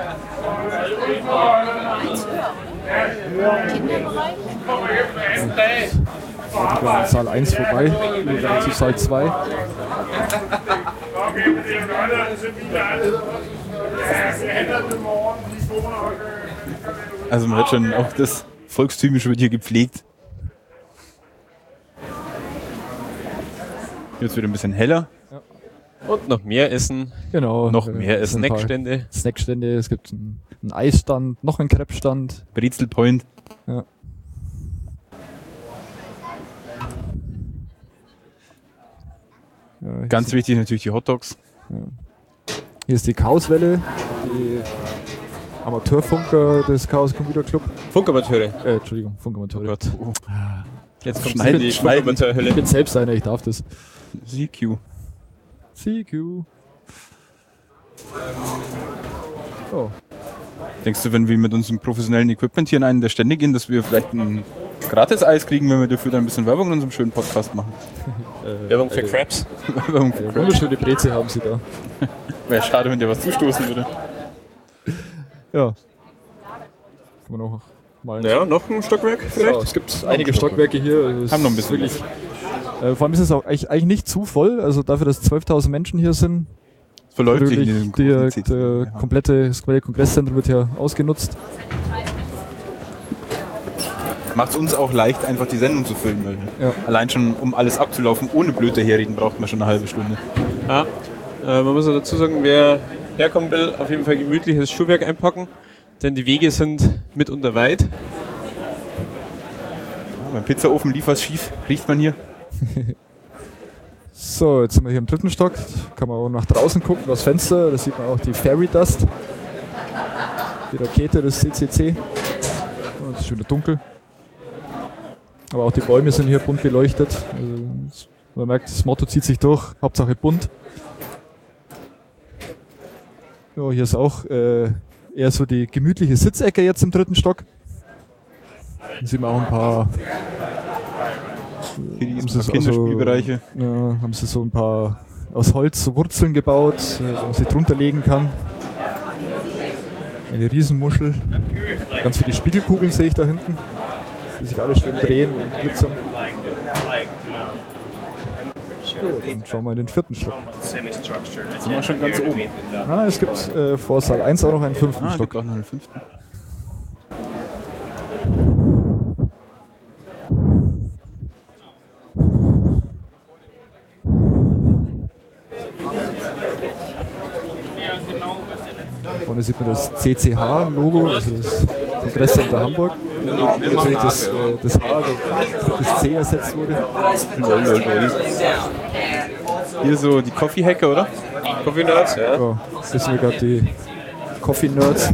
Und an Saal eins vorbei, wir werden zu Saal zwei. Also man hat schon auch das Volkstümliche wird hier gepflegt. Jetzt wird ein bisschen heller. Und noch mehr Essen. Genau. Noch äh, mehr es sind ein paar Snackstände. Snackstände, es gibt einen, einen Eisstand, noch einen Crepe-Stand. Brezelpoint. Ja. Ja, Ganz hier, wichtig natürlich die Hotdogs. hier ist die Chaoswelle, die Amateurfunker des Chaos Computer Club. Funkamateure. Äh, Entschuldigung, Funkamateure. Oh Gott. Jetzt kommt Schneiden, die schneiden. Ich Funkamateurhölle. bin selbst einer, ich darf das. C Q. C Q. Oh. Denkst du, wenn wir mit unserem professionellen Equipment hier in einen der Stände gehen, dass wir vielleicht ein Gratis-Eis kriegen, wenn wir dafür dann ein bisschen Werbung in unserem schönen Podcast machen? Werbung für Crabs. Werbung für Ja, wunderschöne Breze haben sie da. Wäre schade, wenn dir was zustoßen würde. Ja. Kann man auch mal. Ja, noch ein Stockwerk vielleicht? Ja, es gibt einige Stockwerke hier. Also es Haben noch ein ist bisschen wirklich, äh, vor allem ist es auch eigentlich, eigentlich nicht zu voll. Also dafür, dass zwölftausend Menschen hier sind, Es verläuft sich in wirklich diesem der, großen C C. der Ja. komplette, das komplette Kongresszentrum wird hier ausgenutzt. macht es uns auch leicht, einfach die Sendung zu filmen. Weil Ja. Allein schon, um alles abzulaufen, ohne blöd daherreden, braucht man schon eine halbe Stunde. Ja, äh, man muss auch dazu sagen, wer herkommen will, auf jeden Fall gemütliches Schuhwerk einpacken, denn die Wege sind mitunter weit. Ja, beim Pizzaofen lief was schief, riecht man hier. So, jetzt sind wir hier im dritten Stock. Kann man auch nach draußen gucken, das Fenster. Da sieht man auch die Fairy Dust. Die Rakete des C C C. Oh, es ist schon wieder dunkel. Aber auch die Bäume sind hier bunt beleuchtet. Also, man merkt, das Motto zieht sich durch. Hauptsache bunt. Ja, hier ist auch äh, eher so die gemütliche Sitzecke jetzt im dritten Stock. Hier sieht man auch ein paar Hier die haben sie so- Kinderspielbereiche. Ja, haben sie so ein paar aus Holz so Wurzeln gebaut, äh, wo man sie drunter legen kann. Eine Riesenmuschel. Ganz viele Spiegelkugeln sehe ich da hinten, die sich alle schön drehen und glitzern. So, dann schauen wir in den vierten Stock. Sind wir schon ganz oben. Ah, es gibt äh, vor Saal eins auch noch einen fünften Ah, Stock. gibt auch noch einen fünften. Vorne sieht man das C C H-Logo, also das Kongresscenter Hamburg. Natürlich das, äh, das H, das C ersetzt wurde. Lol, lol, lol. Hier so die Coffee-Hacker, oder? Coffee Nerds, ja. Ja, das sind gerade die Coffee-Nerds.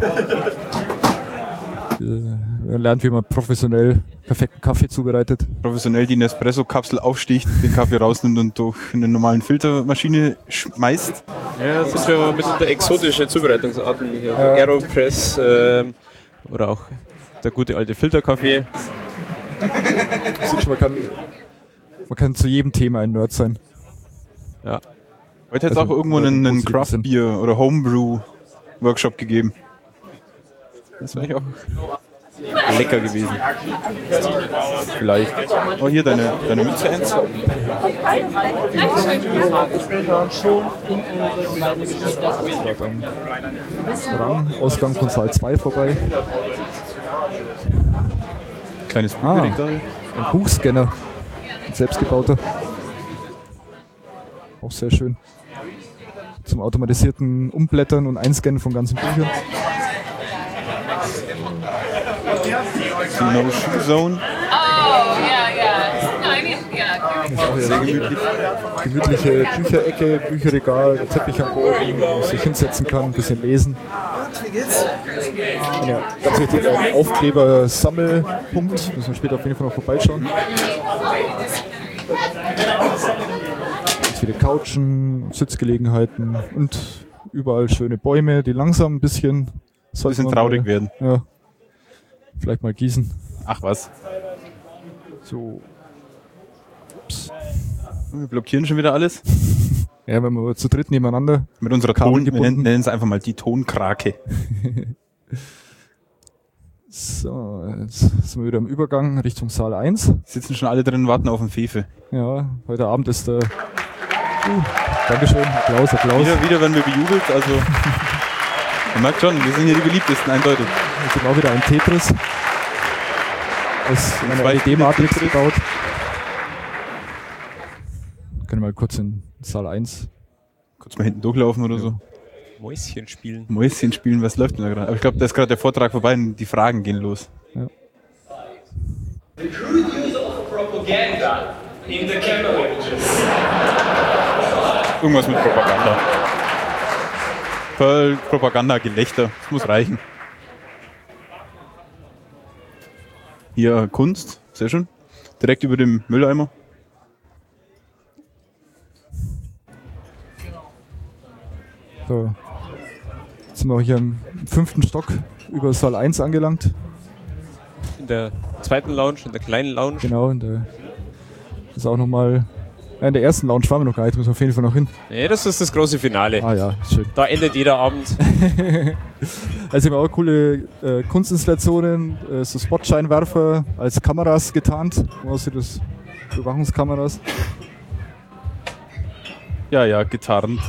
Man lernt, wie man professionell perfekten Kaffee zubereitet. Professionell die Nespresso-Kapsel aufsticht, den Kaffee rausnimmt und durch eine normalen Filtermaschine schmeißt. Ja, das sind ja mitunter exotische Zubereitungsarten. Hier. Aeropress ähm, oder auch der gute alte Filterkaffee. Sieht schon, man, kann, man kann zu jedem Thema ein Nerd sein. Ja. Heute hat es Also, auch irgendwo Leute, einen, wo einen sie Craft sind. Beer oder Homebrew Workshop gegeben. Das wäre eigentlich auch lecker gewesen. Vielleicht. Oh, hier deine, deine Mütze, Enz. Rang, Ausgang von Saal zwei vorbei. Kleines Ah. Buchregal. Ein Buchscanner. Ein selbstgebauter. Auch sehr schön. Zum automatisierten Umblättern und Einscannen von ganzen Büchern. Die No Shoe Zone. Oh, yeah, yeah. No, I mean, yeah. Sehr gemütlich. Gemütliche Bücherecke, Bücherregal, der Teppich am Boden, wo man sich hinsetzen kann, ein bisschen lesen. Ja, ganz wichtig, ein Aufkleber-Sammelpunkt. Müssen wir später auf jeden Fall noch vorbeischauen. Ganz viele Couchen, Sitzgelegenheiten und überall schöne Bäume, die langsam ein bisschen, Ein bisschen man traurig mal, werden. Ja, vielleicht mal gießen. Ach was. So. Wir blockieren schon wieder alles. Ja, wenn wir zu dritt nebeneinander. Mit unserer Kabel Ton, wir gebunden. nennen, nennen es einfach mal die Tonkrake. So, jetzt sind wir wieder im Übergang Richtung Saal eins. Sitzen schon alle drin und warten auf den Fefe. Ja, heute Abend ist der. Uh, Dankeschön, Applaus, Applaus. Wieder, wieder werden wir bejubelt, also man merkt schon, wir sind hier die beliebtesten, eindeutig. Jetzt sind auch wieder ein Tetris. Aus einer Zwei L E D-Matrix Tetris. gebaut. Können wir mal kurz in Saal eins. Kurz mal hinten durchlaufen oder so. Mäuschen spielen. Mäuschen spielen, was läuft denn da gerade? Aber ich glaube, da ist gerade der Vortrag vorbei und die Fragen gehen los. The crude use of propaganda in the chemical images. Irgendwas mit Propaganda. Pearl, Propaganda, Gelächter. Das muss reichen. Hier Kunst, sehr schön. Direkt über dem Mülleimer. So. Jetzt sind wir hier im fünften Stock über Saal eins angelangt. In der zweiten Lounge, in der kleinen Lounge. Genau, und äh, ist auch nochmal. Ja, in der ersten Lounge waren wir noch gar nicht, müssen wir auf jeden Fall noch hin. Nee, das ist das große Finale. Ah ja, schön. Da endet jeder Abend. Also wir haben auch coole äh, Kunstinstallationen, äh, so Spotscheinwerfer als Kameras getarnt. Wo aussieht das? Überwachungskameras. Ja, ja, getarnt.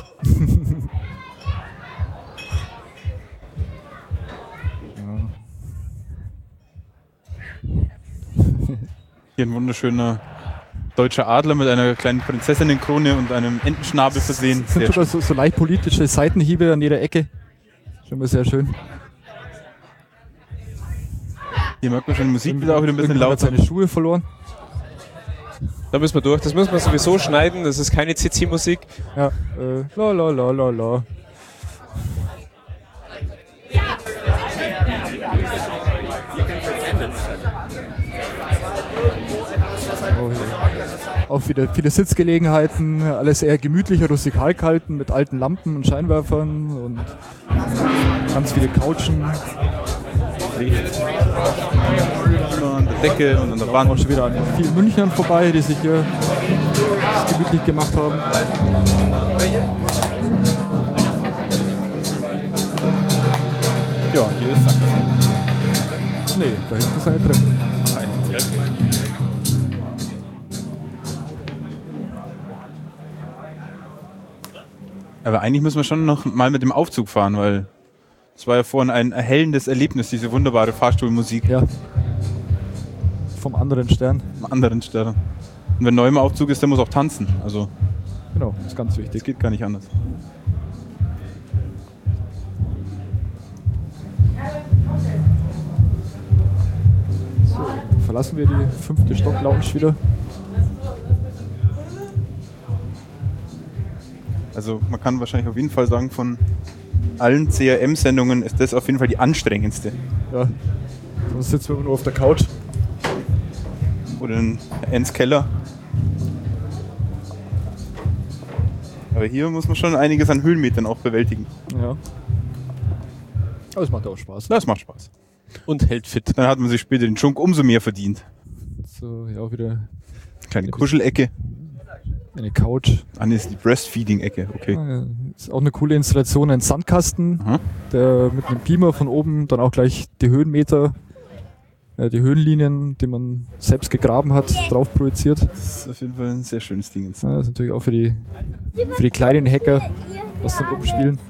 Hier ein wunderschöner deutscher Adler mit einer kleinen Prinzessinnenkrone und einem Entenschnabel versehen. Es sind Sehr sogar so, so leicht politische Seitenhiebe an jeder Ecke. Schon mal sehr schön. Hier merkt man schon, die Musik wird auch wieder ein bisschen Irgendwann hat lauter. seine Schuhe verloren. Da müssen wir durch. Das müssen wir sowieso schneiden. Das ist keine C C-Musik. Ja, äh, la la la la la. Oh, ja. Auch wieder viele Sitzgelegenheiten, alles eher gemütlicher, rustikal gehalten mit alten Lampen und Scheinwerfern und ganz viele Couchen. An der Decke und an der Auch Wand. schon wieder an vielen Münchnern vorbei, die sich hier das gemütlich gemacht haben. Ja, hier ist es. Nee, da hinten ist eine Treppe. Aber eigentlich müssen wir schon noch mal mit dem Aufzug fahren, weil es war ja vorhin ein erhellendes Erlebnis, diese wunderbare Fahrstuhlmusik Ja. Vom anderen Stern. am anderen Stern. Und wenn neu im Aufzug ist, der muss auch tanzen. Also Genau, das ist ganz das wichtig. geht gar nicht anders. Verlassen wir die fünfte Stock-Lounge wieder. Also man kann wahrscheinlich auf jeden Fall sagen, von allen C R M-Sendungen ist das auf jeden Fall die anstrengendste. Ja. Sonst sitzen wir immer nur auf der Couch. Oder in Ens Keller. Aber hier muss man schon einiges an Höhenmetern auch bewältigen. Ja. Aber es macht auch Spaß. Das macht Spaß. Und hält fit. Dann hat man sich später den Schunk umso mehr verdient. So, ja, auch wieder Kleine Kuschelecke. eine Couch. Ah, nee, ist die Breastfeeding-Ecke. Okay. Ja, ist auch eine coole Installation, ein Sandkasten, Aha. der mit einem Beamer von oben dann auch gleich die Höhenmeter, äh, die Höhenlinien, die man selbst gegraben hat, drauf projiziert. Das ist auf jeden Fall ein sehr schönes Ding. Jetzt. Ja, das ist natürlich auch für die, für die kleinen Hacker, was dann umspielen.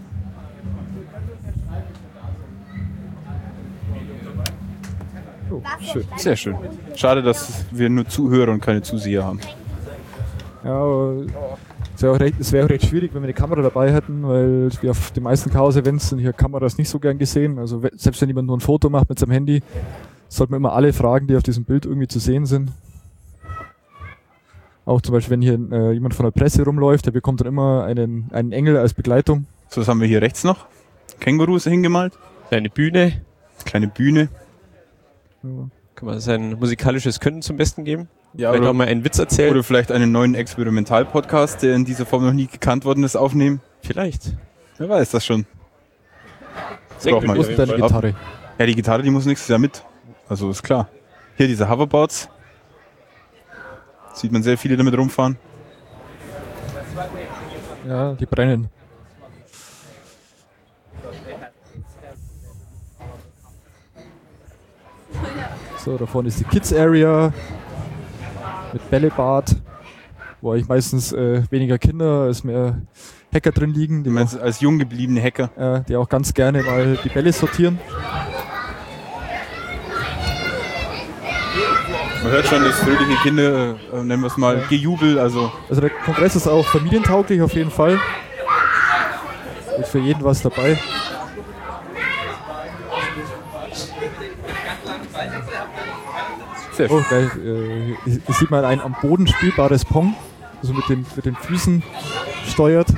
Oh, schön. Sehr schön. Schade, dass wir nur Zuhörer und keine Zuseher haben. Ja, aber es wäre auch, recht- es wär auch recht schwierig, wenn wir eine Kamera dabei hätten, weil wir auf den meisten Chaos-Events sind hier Kameras nicht so gern gesehen. Also we- selbst wenn jemand nur ein Foto macht mit seinem Handy, sollte man immer alle fragen, die auf diesem Bild irgendwie zu sehen sind. Auch zum Beispiel, wenn hier äh, jemand von der Presse rumläuft, der bekommt dann immer einen, einen Engel als Begleitung. So, was haben wir hier rechts noch? Känguru ist hingemalt. Eine Bühne. Kleine Bühne. Kann man sein musikalisches Können zum Besten geben? Ja, Vielleicht oder- auch mal einen Witz erzählen? Oder vielleicht einen neuen Experimental-Podcast, der in dieser Form noch nie gekannt worden ist, aufnehmen. Vielleicht. Wer weiß das schon. Sehr Braucht man. Wo ist denn deine Gitarre? Ja, die Gitarre, die muss nächstes Jahr mit. Also ist klar. Hier diese Hoverboards. Sieht man sehr viele damit rumfahren. Ja, die brennen. So, da vorne ist die Kids Area mit Bällebad, wo eigentlich meistens äh, weniger Kinder als mehr Hacker drin liegen, die, Du meinst als jung gebliebene Hacker. auch, äh, die auch ganz gerne mal die Bälle sortieren. Man hört schon das fröhliche Kinder, äh, nennen wir es mal, Gejubel. Also Also der Kongress ist auch familientauglich auf jeden Fall. Ist für jeden was dabei. sehr Oh, schön. geil. Äh, hier hier sieht man ein am Boden spielbares Pong, also mit den, mit den Füßen steuert.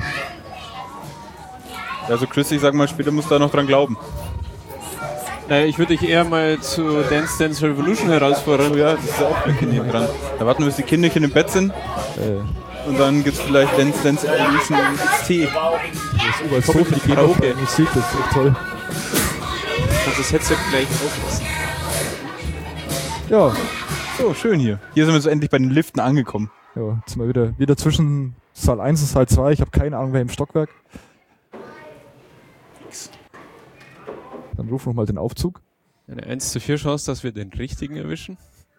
Also Chris, ich sag mal, später musst du da noch dran glauben. Naja, ich würde dich eher mal zu Dance Dance Revolution herausfordern. Oh ja, das ist ja auch gleich neben dran. Da warten wir, bis die Kinderchen im Bett sind. Äh, Und dann gibt's vielleicht Dance Dance Evolution X T. das ist überall so viel gegeben auf der Musik, das ist echt toll. Kannst das Headset gleich auflassen. Ja, So, schön hier. Hier sind wir so endlich bei den Liften angekommen. ja, jetzt sind wir wieder, wieder zwischen Saal eins und Saal zwei. Ich habe keine Ahnung, wer im Stockwerk. Dann rufen wir mal den Aufzug. Eine eins zu vier Chance, dass wir den richtigen erwischen.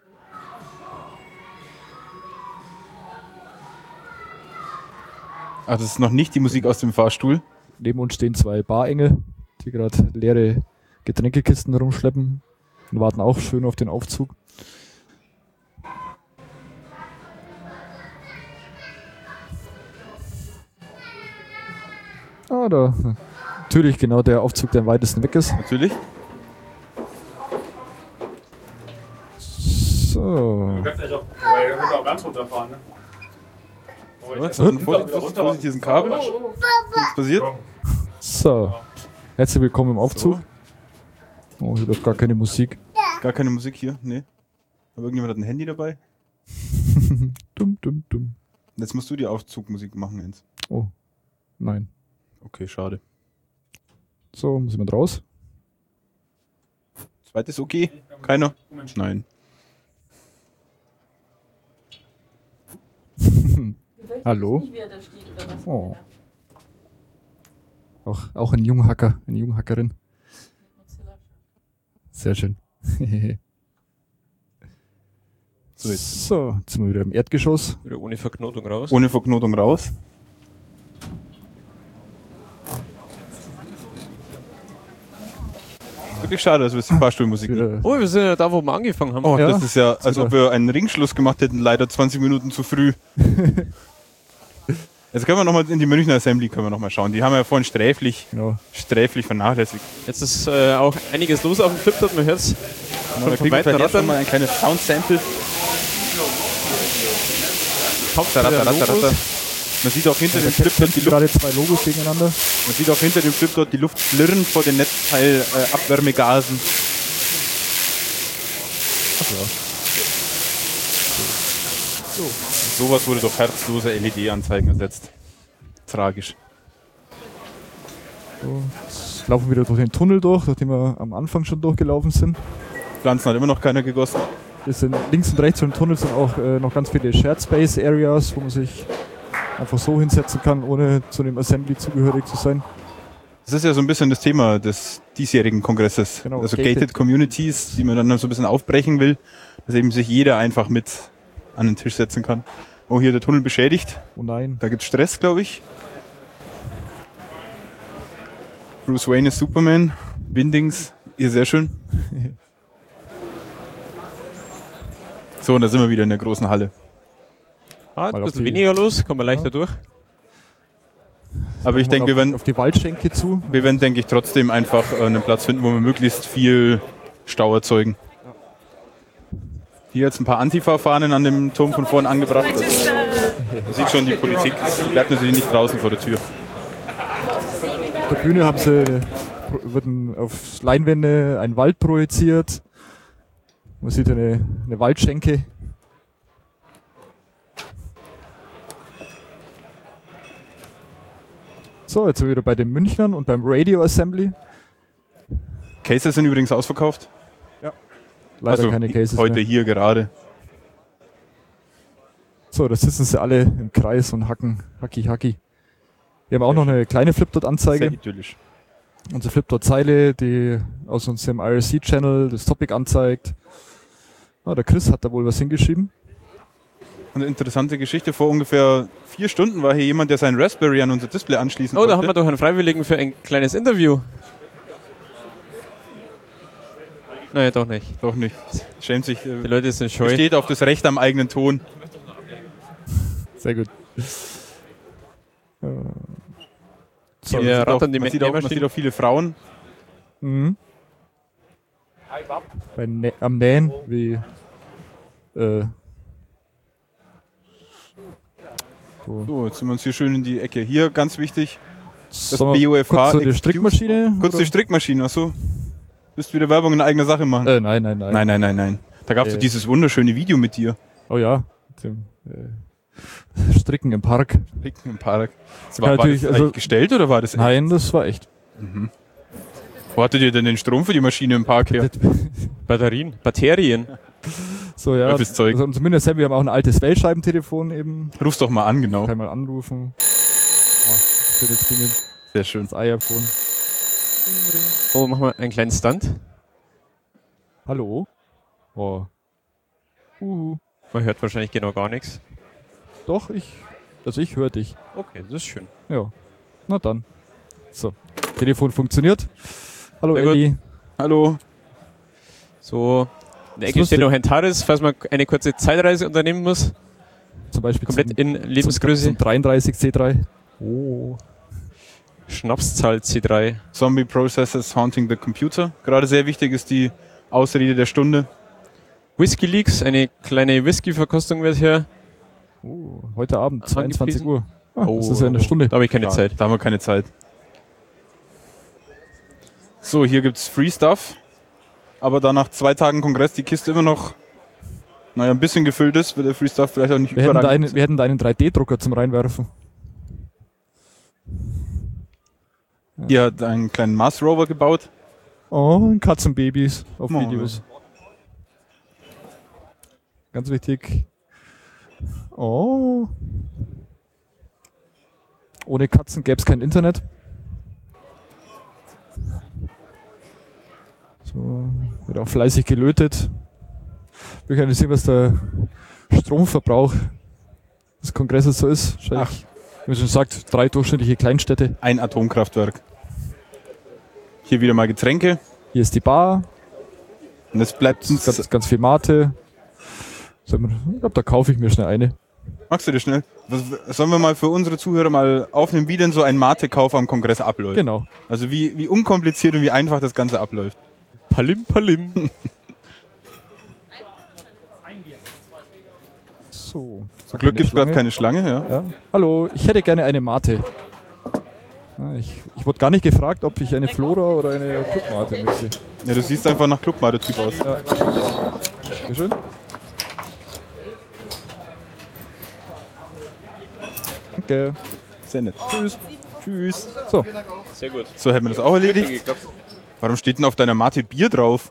Ach, das ist noch nicht die Musik aus dem Fahrstuhl. Neben uns stehen zwei Barengel, die gerade leere Getränkekisten rumschleppen und warten auch schön auf den Aufzug. Ah, da. Natürlich genau der Aufzug, der am weitesten weg ist. Natürlich. So. Du kannst vielleicht auch, aber ihr könnt auch ganz runterfahren, ne? Was? Vorsicht, Vorsicht, Vorsicht, diesen Kabel. Was ist passiert? So. Herzlich willkommen im Aufzug. Oh, hier läuft gar keine Musik. Gar keine Musik hier? Nee. Aber irgendjemand hat ein Handy dabei? Dumm, dumm, dumm. Jetzt musst du die Aufzugmusik machen, Jens. Oh. Nein. Okay, schade. So, muss jemand raus? Zweites okay? Keiner? Nein. Hallo? Oh. Auch, auch ein Junghacker, eine Junghackerin. Sehr schön. So, jetzt. So, jetzt sind wir wieder im Erdgeschoss. Wieder ohne Verknotung raus. Ohne Verknotung raus. Wirklich schade, dass wir jetzt die Fahrstuhlmusik nicht. Wieder, Oh, wir sind ja da, wo wir angefangen haben. Oh, Ja. das ist ja, als ob wir einen Ringschluss gemacht hätten, leider zwanzig Minuten zu früh. Jetzt können wir nochmal in die Münchner Assembly können wir noch mal schauen. Die haben ja vorhin sträflich, genau. sträflich vernachlässigt. Jetzt ist äh, auch einiges los auf dem Flipdot, man hört es Da schon kriegen von wir weiter vielleicht erst rattern. mal ein kleines Sound-Sample. Kommt Ratter, wieder ratter, Logos. ratter. Man sieht auch hinter dem Flipdot die Luft, Gerade zwei Logos gegeneinander. man sieht auch hinter dem Flipdot die Luft flirren vor den Netzteil äh, Abwärmegasen. So. Sowas wurde durch herzlose L E D-Anzeigen ersetzt. Tragisch. So, jetzt laufen wir wieder durch den Tunnel durch, durch den wir am Anfang schon durchgelaufen sind. Pflanzen hat immer noch keiner gegossen. Wir sind links und rechts von dem Tunnel sind auch äh, noch ganz viele Shared Space Areas, wo man sich einfach so hinsetzen kann, ohne zu dem Assembly zugehörig zu sein. Das ist ja so ein bisschen das Thema des diesjährigen Kongresses. Genau, also gated. gated Communities, die man dann so ein bisschen aufbrechen will, dass eben sich jeder einfach mit an den Tisch setzen kann. Oh, hier der Tunnel beschädigt. Oh nein. Da gibt's Stress, glaube ich. Bruce Wayne ist Superman. Windings, ihr sehr schön. So, und da sind wir wieder in der großen Halle. Ah, Mal ein auf bisschen die- weniger los, kommen wir leichter durch. Aber ich denke, wir auf, werden, auf die Waldschenke zu. wir werden, denke ich, trotzdem einfach äh, einen Platz finden, wo wir möglichst viel Stau erzeugen. Hier jetzt ein paar Antifa-Fahnen an dem Turm von vorn angebracht. Also, man sieht schon, die Politik bleibt natürlich nicht draußen vor der Tür. Auf der Bühne haben sie, wird ein, auf Leinwände ein Wald projiziert. Man sieht eine, eine Waldschenke. So, jetzt sind wir wieder bei den Münchnern und beim Radio Assembly. Cases sind übrigens ausverkauft. Leider also keine Cases heute mehr. hier gerade. So, da sitzen sie alle im Kreis und hacken, hacki, hacki. Wir haben auch noch eine kleine Sehr Flipdot-Anzeige. idyllisch. Unsere Flipdot-Zeile, die aus unserem I R C-Channel das Topic anzeigt. Ah, der Chris hat da wohl was hingeschrieben. Eine interessante Geschichte. Vor ungefähr vier Stunden war hier jemand, der seinen Raspberry an unser Display anschließen Oh, da wollte. haben wir doch einen Freiwilligen für ein kleines Interview. Nein, doch nicht. Doch nicht. Schämt sich. Die Äh, Leute sind scheu. besteht auf das Recht am eigenen Ton. Sehr gut. Äh, So, man wir sieht auch, rattern die man, sieht auch, man Nähmaschinen. sieht auch viele Frauen. Mhm. Bei Nä am Nähen, wie äh, so. So, jetzt sind wir uns hier schön in die Ecke. Hier ganz wichtig. Sollen B wir O F H kurz so die Excuse- Strickmaschine? Kurz die oder? Strickmaschine, achso. Willst du wieder Werbung in eigener Sache machen? Äh, nein, nein, nein. Nein, nein, nein, nein. Da gab es Äh. so dieses wunderschöne Video mit dir. Oh ja. Mit dem, äh, Stricken im Park. Stricken im Park. kann War, war natürlich- das also- eigentlich gestellt oder war das echt? Nein, das war echt. Wo hattet ihr denn den Strom für die Maschine im Park her? Batterien. Batterien. So, ja. Öffis Zeug. Also zumindest haben wir haben auch ein altes Wählscheibentelefon eben. Ruf's doch mal an, genau. Kann mal anrufen. Oh, das wird jetzt klingeln. Sehr schön. Das iPhone. Oh, machen wir einen kleinen Stunt. Hallo? Oh. Uhu. Man hört wahrscheinlich genau gar nichts. Doch, ich. Also ich höre dich. Okay, das ist schön. Ja. Na dann. So. Telefon funktioniert. Hallo Sehr gut. Elli. Hallo. So, in der Ist Ecke steht lustig. noch ein TARDIS, falls man eine kurze Zeitreise unternehmen muss. Zum Beispiel Komplett zum, in zum, Lebensgröße. zum dreiunddreißig C drei. Oh. Schnapszahl C drei. Zombie Processes Haunting the Computer. Gerade sehr wichtig ist die Ausrede der Stunde. Whisky Leaks, eine kleine Whisky-Verkostung wird hier. Oh, heute Abend, zweiundzwanzig angepriesen. Uhr. Ah, Oh, das ist ja eine Stunde. Da habe ich keine Ja, Zeit. Da haben wir keine Zeit. So, hier gibt's Free Stuff. Aber da nach zwei Tagen Kongress die Kiste immer noch, naja, ein bisschen gefüllt ist, wird der Free Stuff vielleicht auch nicht Wir hätten, da überragend. einen, wir hätten da einen drei D Drucker zum Reinwerfen. Hier hat einen kleinen Mars Rover gebaut. Oh, und Katzenbabys auf Oh, Videos. Ganz wichtig. Oh. Ohne Katzen gäbe es kein Internet. So, wird auch fleißig gelötet. Wir können sehen, was der Stromverbrauch des Kongresses so ist. Wahrscheinlich, wie man schon sagt, drei durchschnittliche Kleinstädte. Ein Atomkraftwerk. Hier wieder mal Getränke. Hier ist die Bar. Und es bleibt uns. Ganz, ganz viel Mate. Ich glaube, da kaufe ich mir schnell eine. Magst du dir schnell? Was, sollen wir mal für unsere Zuhörer mal aufnehmen, wie denn so ein Mate-Kauf am Kongress abläuft? Genau. Also wie, wie unkompliziert und wie einfach das Ganze abläuft. Palim, palim. So. Zum Glück gibt es gerade keine Schlange, ja. Ja. Hallo, ich hätte gerne eine Mate. Ja, ich, ich wurde gar nicht gefragt, ob ich eine Flora oder eine Clubmate möchte. Ja, du siehst einfach nach Clubmate-Typ aus. Ja. Dankeschön. Danke. Sehr nett. Tschüss. Tschüss. So. Sehr gut. So, hätten wir das auch erledigt. Warum steht denn auf deiner Mate Bier drauf?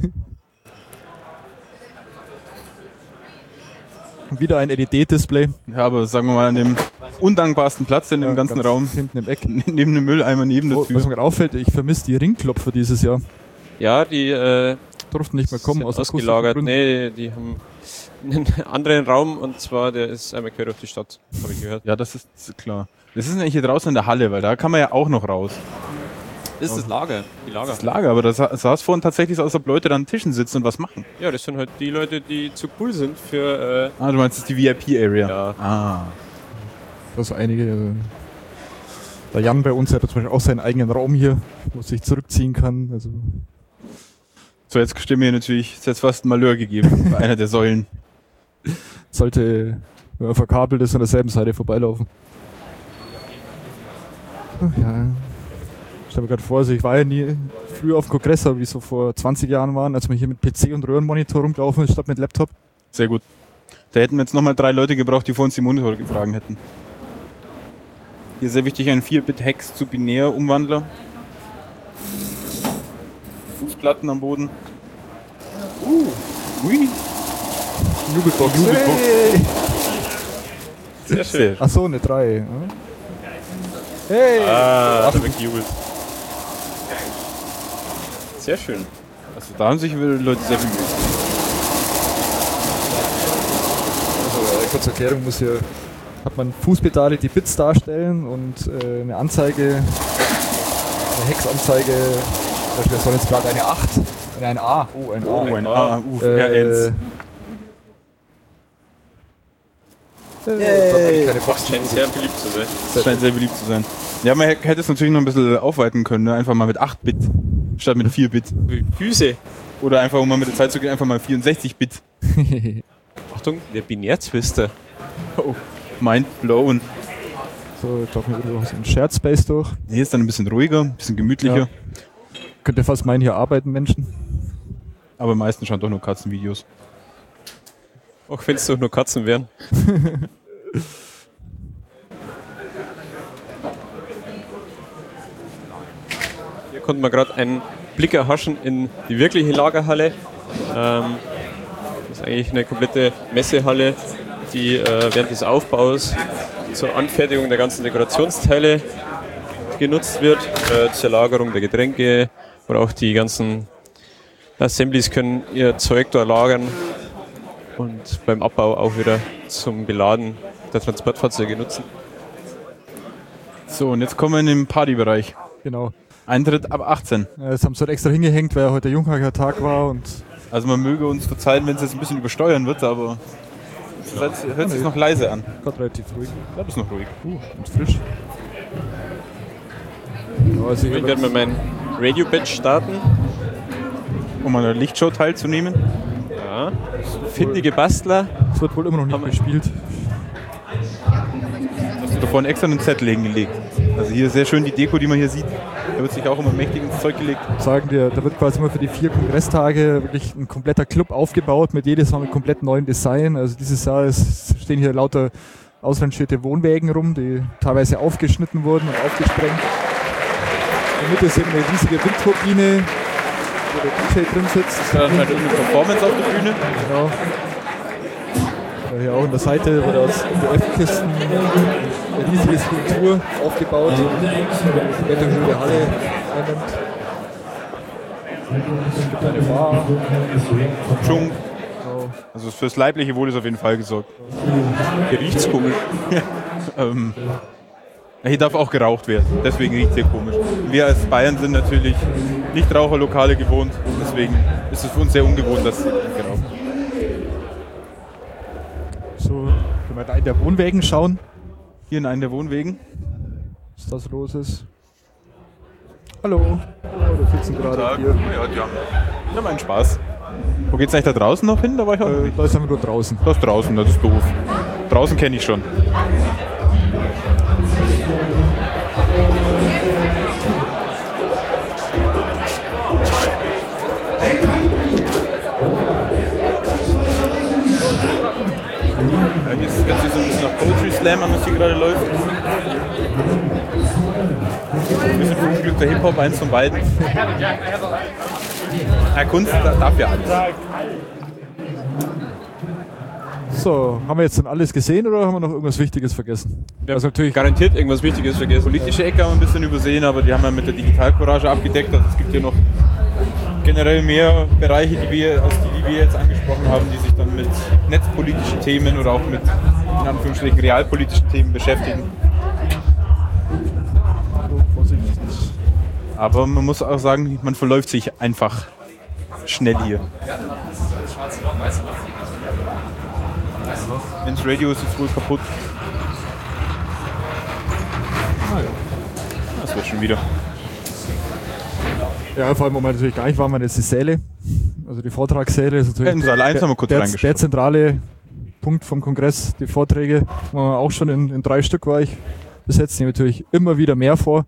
Wieder ein L E D-Display. Ja, aber sagen wir mal an dem undankbarsten Platz in dem Ja, ganzen ganz Raum. hinten im Eck. Neben dem Mülleimer, neben der Oh, was Tür. mir gerade auffällt, ich vermisse die Ringklopfer dieses Jahr. Ja, die äh, Durften nicht mehr kommen sind aus ausgelagert. akustischen Nee, die haben einen anderen Raum und zwar der ist einmal quer durch die Stadt, habe ich gehört. Ja, das ist klar. Das ist eigentlich hier draußen in der Halle, weil da kann man ja auch noch raus. Das ist das Lager. Die Lager. Das Lager, aber da sa- saß vorhin tatsächlich so aus, ob Leute da an Tischen sitzen und was machen. Ja, das sind halt die Leute, die zu cool sind für. Äh, Ah, du meinst, das ist die V I P-Area? Ja. Ah. Also einige. äh, Der Jan bei uns hat zum Beispiel auch seinen eigenen Raum hier, wo er sich zurückziehen kann. Also So, jetzt stimmt mir natürlich, ist jetzt fast ein Malheur gegeben bei einer der Säulen. sollte, wenn man verkabelt ist, an derselben Seite vorbeilaufen. Ach ja. Ich stelle mir gerade vor, also ich war ja nie früher auf dem Kongress, aber wie so vor zwanzig Jahren waren, als man hier mit P C und Röhrenmonitor rumgelaufen ist, statt mit Laptop. Sehr gut. Da hätten wir jetzt nochmal drei Leute gebraucht, die vor uns die Monitore getragen hätten. Hier sehr wichtig, ein vier Bit Hex zu Binär-Umwandler. Fußplatten am Boden. Uh, ui. Jubelbox. Jubelbox. Hey. sehr schön. Ach so, eine drei. ja. Hey! Ah, da wird gejubelt. Sehr schön. Also da haben sich die Leute sehr bemüht. Also, äh, kurze Erklärung, muss hier, hat man Fußpedale, die Bits darstellen und äh, eine Anzeige, eine Hexanzeige, zum Beispiel, das war jetzt gerade eine acht, äh, ein A, oh, ein A. Oh, ein A, U, Äh, R eins. Yay. Keine Das Box. scheint sehr beliebt zu sein. Das scheint sehr beliebt zu sein. Ja, man hätte es natürlich noch ein bisschen aufweiten können, ne? Einfach mal mit acht Bit statt mit vier Bit. Füße. Oder einfach, um mal mit der Zeit zu gehen, einfach mal vierundsechzig Bit. Achtung, der Binärzwister. Oh, mind blown. So, jetzt laufen wir wieder so einen Shared Space durch. Hier ist dann ein bisschen ruhiger, ein bisschen gemütlicher. Ja. Könnt ihr fast meinen, hier arbeiten Menschen. Aber meistens schauen doch nur Katzenvideos. Auch wenn es doch nur Katzen wären. Hier konnte man gerade einen Blick erhaschen in die wirkliche Lagerhalle. Ähm, das ist eigentlich eine komplette Messehalle, die äh, während des Aufbaus zur Anfertigung der ganzen Dekorationsteile genutzt wird, äh, zur Lagerung der Getränke oder auch die ganzen Assemblies können ihr Zeug da lagern und beim Abbau auch wieder zum Beladen der Transportfahrzeuge nutzen. So, und jetzt kommen wir in den Partybereich. Genau. Eintritt ab achtzehn. Äh, Das haben sie halt extra hingehängt, weil ja heute der Junghacker-Tag war und Also man möge uns verzeihen, wenn es jetzt ein bisschen übersteuern wird, aber es hört, hört sich noch leise an. gerade relativ ruhig. Ja, das ist noch ruhig. Uh, und frisch. Ja, also Ich will gerne mal mein Radio-Badge starten. Um an der Lichtshow teilzunehmen. Ja. Findige Bastler. Es wird wohl immer noch nicht gespielt. Hast du da vorne extra einen Zettel hingelegt? Also hier sehr schön die Deko, die man hier sieht. Da wird sich auch immer mächtig ins Zeug gelegt. Sagen wir, da wird quasi immer für die vier Kongresstage wirklich ein kompletter Club aufgebaut, mit jedes Mal mit komplett neuen Design. Also dieses Jahr ist, stehen hier lauter ausrangierte Wohnwägen rum, die teilweise aufgeschnitten wurden und aufgesprengt. In der Mitte ist eben eine riesige Windturbine, wo der D J drin sitzt. Ist da anscheinend irgendeine Performance auf der Bühne? Genau. Ja, hier auch an der Seite wurde aus der F-Kisten eine riesige Skulptur aufgebaut, die Wetterhöhle Halle einnimmt. Es gibt eine Bar. Schon. Also fürs leibliche Wohl ist auf jeden Fall gesorgt. Hier riecht's komisch. ähm, hier darf auch geraucht werden, deswegen riecht's hier komisch. Wir als Bayern sind natürlich Nichtraucherlokale gewohnt, deswegen ist es für uns sehr ungewohnt, dass geraucht wird. So, wenn wir da in der Wohnwägen schauen, Hier in einen der Wohnwegen. was das los ist. Hallo. Hallo, wir sitzen gerade hier. Ja, die haben, die haben einen Spaß. Wo geht's eigentlich da draußen noch hin? Da war ich auch Äh, nicht. da ist einfach nur draußen. Das ist draußen, das ist doof. Draußen kenne ich schon. Ja, hier ist es so ein bisschen nach Poetry Slam an, was hier gerade läuft. Ein bisschen verunglückter Hip-Hop, eins von beiden. Ja, Kunst darf ja alles. So, haben wir jetzt dann alles gesehen oder haben wir noch irgendwas Wichtiges vergessen? Wir Also haben natürlich garantiert irgendwas Wichtiges vergessen. Politische Ecke haben wir ein bisschen übersehen, aber die haben wir mit der Digitalcourage abgedeckt. Also es gibt hier noch generell mehr Bereiche, die wir, als die, die wir jetzt angesprochen haben, die sich dann mit netzpolitischen Themen oder auch mit in Anführungsstrichen realpolitischen Themen beschäftigen. Aber man muss auch sagen, man verläuft sich einfach schnell hier. Ins Radio ist es wohl kaputt. Das wird schon wieder. Ja, vor allem, wo man natürlich gar nicht war, man jetzt die Säle, also die Vortragssäle. Ist natürlich Ja, in Saal eins haben wir kurz der, reingeschaut. der zentrale Punkt vom Kongress, die Vorträge, wo man auch schon in, in drei Stück war ich besetzt, nehmen natürlich immer wieder mehr vor.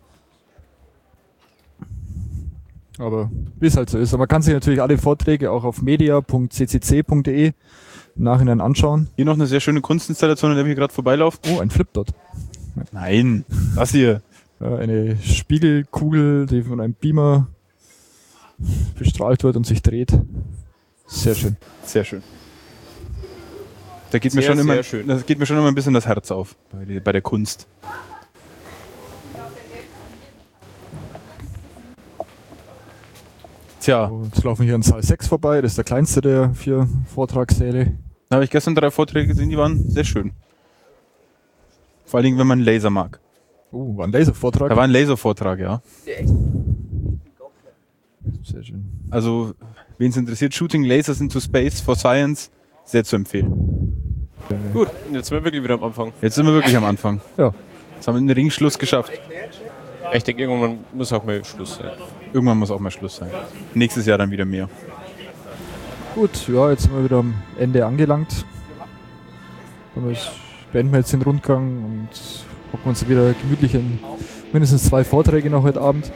Aber wie es halt so ist. Aber man kann sich natürlich alle Vorträge auch auf media punkt c c c punkt d e im Nachhinein anschauen. Hier noch eine sehr schöne Kunstinstallation, an der wir gerade vorbeilaufen. Oh, ein Flipdot. Nein, das hier. Ja, eine Spiegelkugel, die von einem Beamer bestrahlt wird und sich dreht. Sehr schön. Sehr schön. Da geht, mir Sehr, schon immer, sehr schön. das geht mir schon immer ein bisschen das Herz auf bei, die, bei der Kunst. Tja, So, jetzt laufen wir hier an Saal sechs vorbei, das ist der kleinste der vier Vortragssäle. da habe ich gestern drei Vorträge gesehen, die waren sehr schön. Vor allen Dingen, wenn man Laser mag. Oh, war ein Laservortrag. Da war ein Laservortrag, ja. Sehr schön. Also, wen es interessiert, Shooting Lasers into Space for Science, sehr zu empfehlen. Gut, jetzt sind wir wirklich wieder am Anfang. Jetzt sind wir wirklich am Anfang. Ja. Jetzt haben wir den Ringschluss geschafft. Ich denke, irgendwann muss auch mal Schluss sein. Irgendwann muss auch mal Schluss sein. Nächstes Jahr dann wieder mehr. Gut, ja, jetzt sind wir wieder am Ende angelangt. Dann ist- beenden wir jetzt den Rundgang und hocken uns wieder gemütlich in mindestens zwei Vorträge noch heute Abend.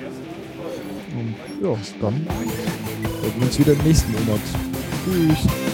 Und ja, dann sehen wir uns wieder im nächsten Monat. Tschüss.